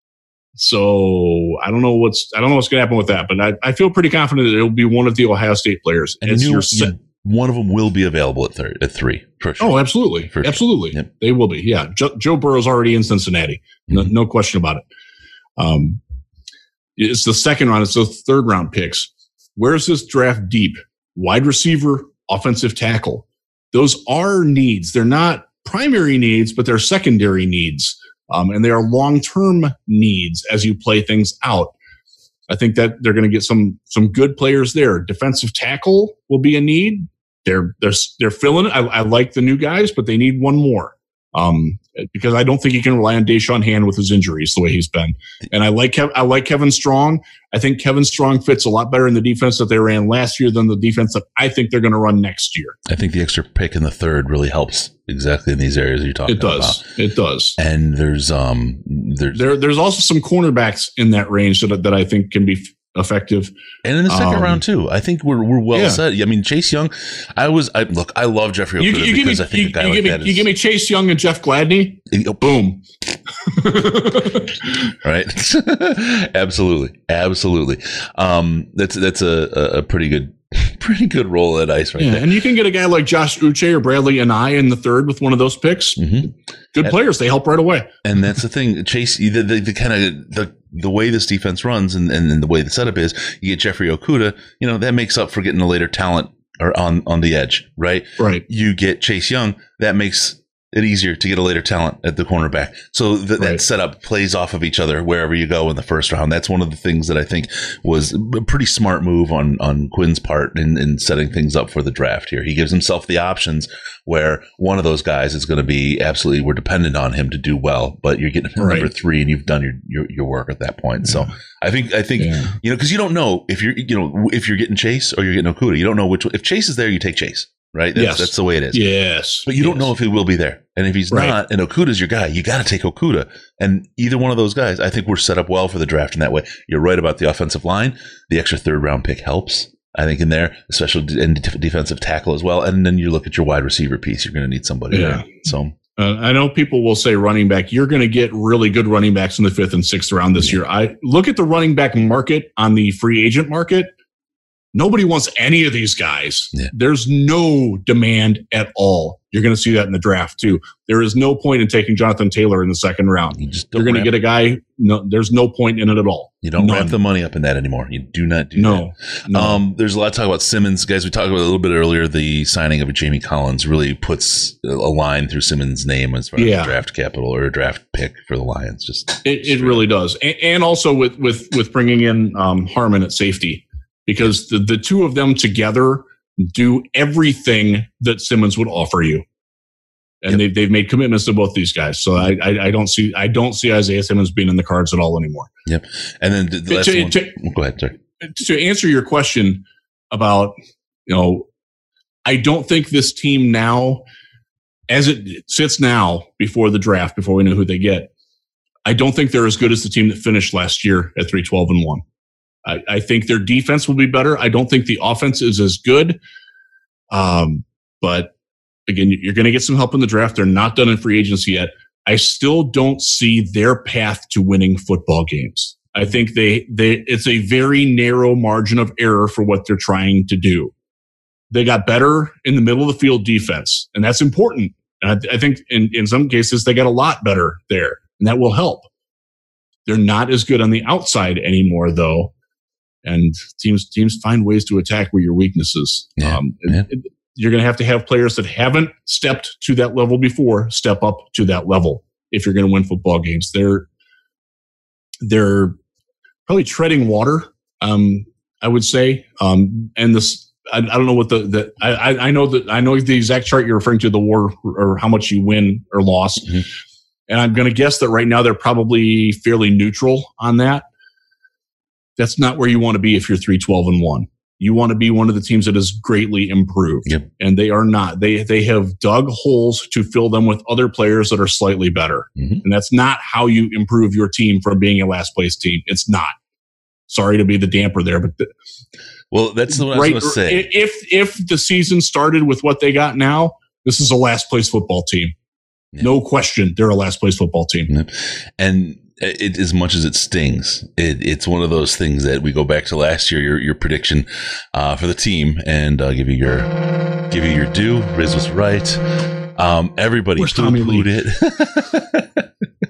So I don't know what's going to happen with that, but I feel pretty confident that it'll be one of the Ohio State players. And one of them will be available at 3 for sure. Oh, absolutely. Absolutely. Yep. They will be. Yeah. Joe Burrow's already in Cincinnati. No question about it. It's the second round. It's the third round picks. Where's this draft deep? Wide receiver, offensive tackle. Those are needs. They're not primary needs, but they're secondary needs. And they are long-term needs as you play things out. I think that they're going to get some good players there. Defensive tackle will be a need. They're filling it. I like the new guys, but they need one more. Because I don't think you can rely on Deshaun Hand with his injuries the way he's been. And I like Kevin Strong. I think Kevin Strong fits a lot better in the defense that they ran last year than the defense that I think they're going to run next year. I think the extra pick in the 3rd really helps exactly in these areas you're talking about. It does. And there's also some cornerbacks in that range that I think can be effective. And in the second round too, I think we're well set. I mean, Chase Young, I love Jeffrey Okudah because I think a guy like that is... You give me Chase Young and Jeff Gladney, boom. Right? Absolutely. That's a pretty good roll of dice right there. And you can get a guy like Josh Uche or Bradley Anae in the 3rd with one of those picks. Mm-hmm. Good players. They help right away. And that's the thing. Chase, the kind of the way this defense runs and the way the setup is, you get Jeffrey Okudah, that makes up for getting a later talent or on the edge, right? Right. You get Chase Young, that makes it easier to get a later talent at the cornerback. So that setup plays off of each other wherever you go in the first round. That's one of the things that I think was a pretty smart move on Quinn's part in setting things up for the draft here. He gives himself the options where one of those guys is going to be absolutely, we're dependent on him to do well, but you're getting him number 3 and you've done your work at that point. So I think because you don't know if you're getting Chase or you're getting Okudah. You don't know which. If Chase is there, you take Chase. right? That's the way it is. Yes. But you don't know if he will be there. And if he's not, and Okuda's your guy, you got to take Okuda. And either one of those guys, I think we're set up well for the draft in that way. You're right about the offensive line. The extra third-round pick helps, I think, in there, especially in defensive tackle as well. And then you look at your wide receiver piece. You're going to need somebody there. So I know people will say running back. You're going to get really good running backs in the 5th and 6th round this year. I look at the running back market on the free agent market. Nobody wants any of these guys. Yeah. There's no demand at all. You're going to see that in the draft too. There is no point in taking Jonathan Taylor in the 2nd round. You're going to get a guy. No, there's no point in it at all. You don't wrap the money up in that anymore. You do not do that. No. There's a lot of talk about Simmons. Guys, we talked about a little bit earlier. The signing of a Jamie Collins really puts a line through Simmons' name as far as draft capital or a draft pick for the Lions. It really does. And also with bringing in Harmon at safety. Because the two of them together do everything that Simmons would offer you, and they've made commitments to both these guys. So I don't see Isaiah Simmons being in the cards at all anymore. Yep. And then the last one. Go ahead, sorry. To answer your question about, I don't think this team now, as it sits now before the draft, before we know who they get, I don't think they're as good as the team that finished last year at 3-12-1. I think their defense will be better. I don't think the offense is as good. But again, you're going to get some help in the draft. They're not done in free agency yet. I still don't see their path to winning football games. I think it's a very narrow margin of error for what they're trying to do. They got better in the middle of the field defense, and that's important. And I think in some cases they got a lot better there, and that will help. They're not as good on the outside anymore, though. And teams find ways to attack where your weaknesses. You're going to have players that haven't stepped to that level before step up to that level if you're going to win football games. They're probably treading water, I would say. And this, I don't know what I know the exact chart you're referring to, the WAR or how much you win or loss. Mm-hmm. And I'm going to guess that right now they're probably fairly neutral on that. That's not where you want to be if you're 3-12-1. You want to be one of the teams that has greatly improved. Yep. And they are not. They have dug holes to fill them with other players that are slightly better. Mm-hmm. And that's not how you improve your team from being a last place team. It's not. Sorry to be the damper there, but that's what I was going to say. If the season started with what they got now, this is a last place football team. Yep. No question, they're a last place football team. Yep. And as much as it stings, it's one of those things that we go back to last year, your prediction for the team, and give you your due. Riz was right. Everybody poo-pooed it.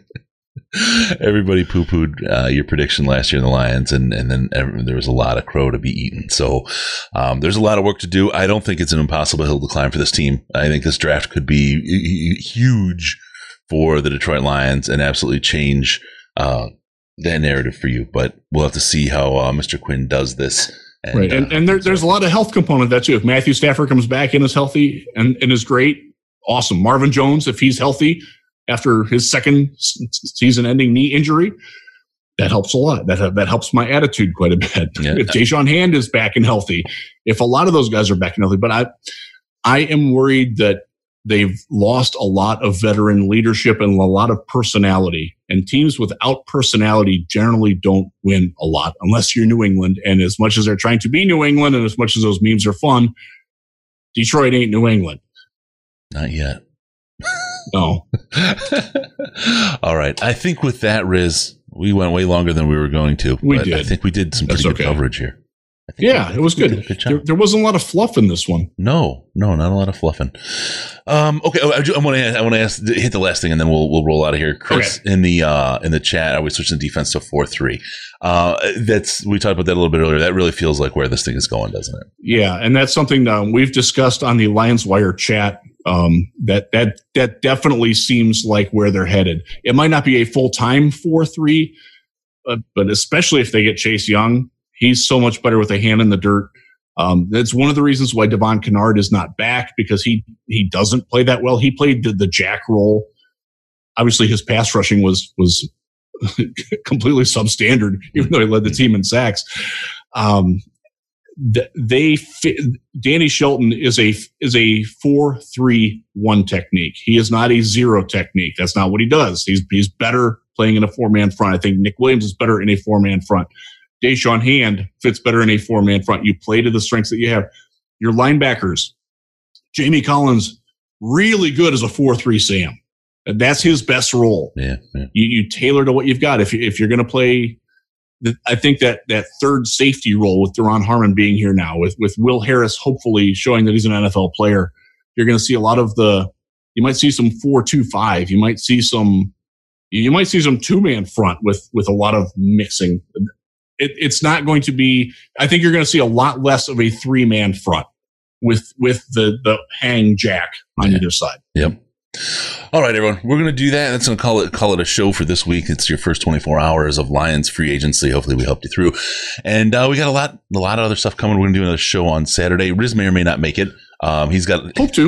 Everybody poo-pooed your prediction last year in the Lions, and then there was a lot of crow to be eaten. So there's a lot of work to do. I don't think it's an impossible hill to climb for this team. I think this draft could be huge for the Detroit Lions and absolutely change that narrative for you. But we'll have to see how Mr. Quinn does this. And, right. And there's a lot of health component to that too. If Matthew Stafford comes back and is healthy and is great, awesome. Marvin Jones, if he's healthy after his second season-ending knee injury, that helps a lot. That helps my attitude quite a bit. Yeah. If Deshaun Hand is back and healthy, if a lot of those guys are back and healthy, but I am worried that they've lost a lot of veteran leadership and a lot of personality. And teams without personality generally don't win a lot unless you're New England. And as much as they're trying to be New England and as much as those memes are fun, Detroit ain't New England. Not yet. No. All right. I think with that, Riz, we went way longer than we were going to. We did. I think we did some pretty good coverage here. Yeah, it was good. There wasn't a lot of fluff in this one. No, not a lot of fluffing. Okay, I want to hit the last thing, and then we'll roll out of here. Chris, okay. in the chat, I was switching the defense to 4-3. We talked about that a little bit earlier. That really feels like where this thing is going, doesn't it? Yeah, and that's something we've discussed on the Lions Wire chat. That definitely seems like where they're headed. It might not be a full-time 4-3, but especially if they get Chase Young. He's so much better with a hand in the dirt. That's one of the reasons why Devon Kennard is not back, because he doesn't play that well. He played the jack role. Obviously, his pass rushing was completely substandard, even though he led the team in sacks. Danny Shelton is a 4-3-1 technique. He is not a 0 technique. That's not what he does. He's better playing in a 4-man front. I think Nick Williams is better in a 4-man front. Deshaun Hand fits better in a 4-man front. You play to the strengths that you have. Your linebackers, Jamie Collins, really good as a 4-3 Sam. That's his best role. Yeah. You tailor to what you've got. If you're going to play, I think that third safety role with Daron Harmon being here now, with Will Harris hopefully showing that he's an NFL player, you're going to see a lot of you might see some 4-2-5. You might see some 2-man front with a lot of mixing. It's not going to be. I think you're going to see a lot less of a 3-man front with the hang jack on either side. Yep. All right, everyone. We're going to do that. That's going to call it a show for this week. It's your first 24 hours of Lions free agency. Hopefully, we helped you through. And we got a lot of other stuff coming. We're going to do another show on Saturday. Riz may or may not make it. He's got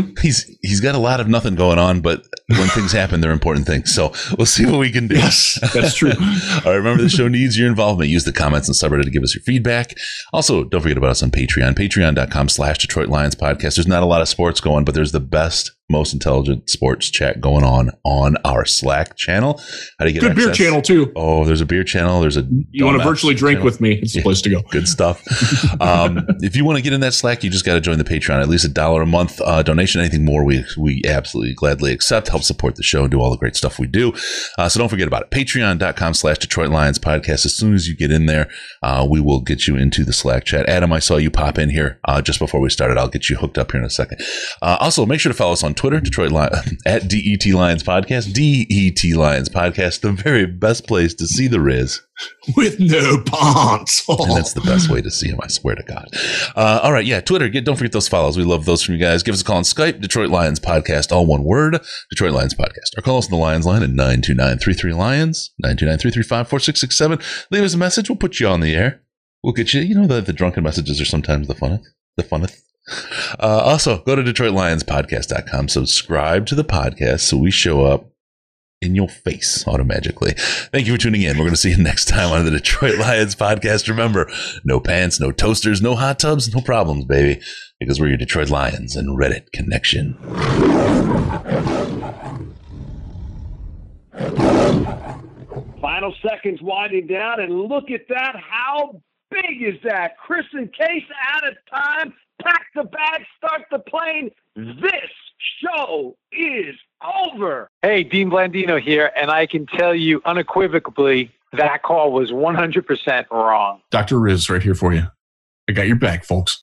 a lot of nothing going on, but when things happen, they're important things. So we'll see what we can do. Yes, that's true. All right. Remember, the show needs your involvement. Use the comments and subreddit to give us your feedback. Also, don't forget about us on Patreon, patreon.com/Detroit Lions Podcast. There's not a lot of sports going, but there's the best, most intelligent sports chat going on our Slack channel. How do you get good access? Beer channel too? Oh, there's a beer channel. There's you want to virtually drink with me? It's the place to go. Good stuff. If you want to get in that Slack, you just got to join the Patreon. At least $1 a month donation. Anything more, we absolutely gladly accept. Help support the show and do all the great stuff we do. So don't forget about it. Patreon.com/Detroit Lions Podcast. As soon as you get in there, we will get you into the Slack chat. Adam, I saw you pop in here just before we started. I'll get you hooked up here in a second. Also, make sure to follow us on Twitter, Detroit at DET Lions Podcast. DET Lions Podcast, the very best place to see the Riz. With no pants. And that's the best way to see him, I swear to God. All right, yeah, Twitter. Don't forget those follows. We love those from you guys. Give us a call on Skype, Detroit Lions Podcast, all one word, Detroit Lions Podcast. Or call us on the Lions line at 929-33-LIONS, 929-335-4667. Leave us a message. We'll put you on the air. We'll get you. You know, the drunken messages are sometimes the funnest. Also, go to DetroitLionsPodcast.com. Subscribe to the podcast so we show up in your face automatically. Thank you for tuning in. We're going to see you next time on the Detroit Lions Podcast. Remember, no pants, no toasters, no hot tubs, no problems, baby, because we're your Detroit Lions and Reddit connection. Final seconds winding down, and look at that. How big is that? Chris and Case out of time. Pack the bag, start the plane. This show is over. Hey, Dean Blandino here, and I can tell you unequivocally that call was 100% wrong. Dr. Riz right here for you. I got your back, folks.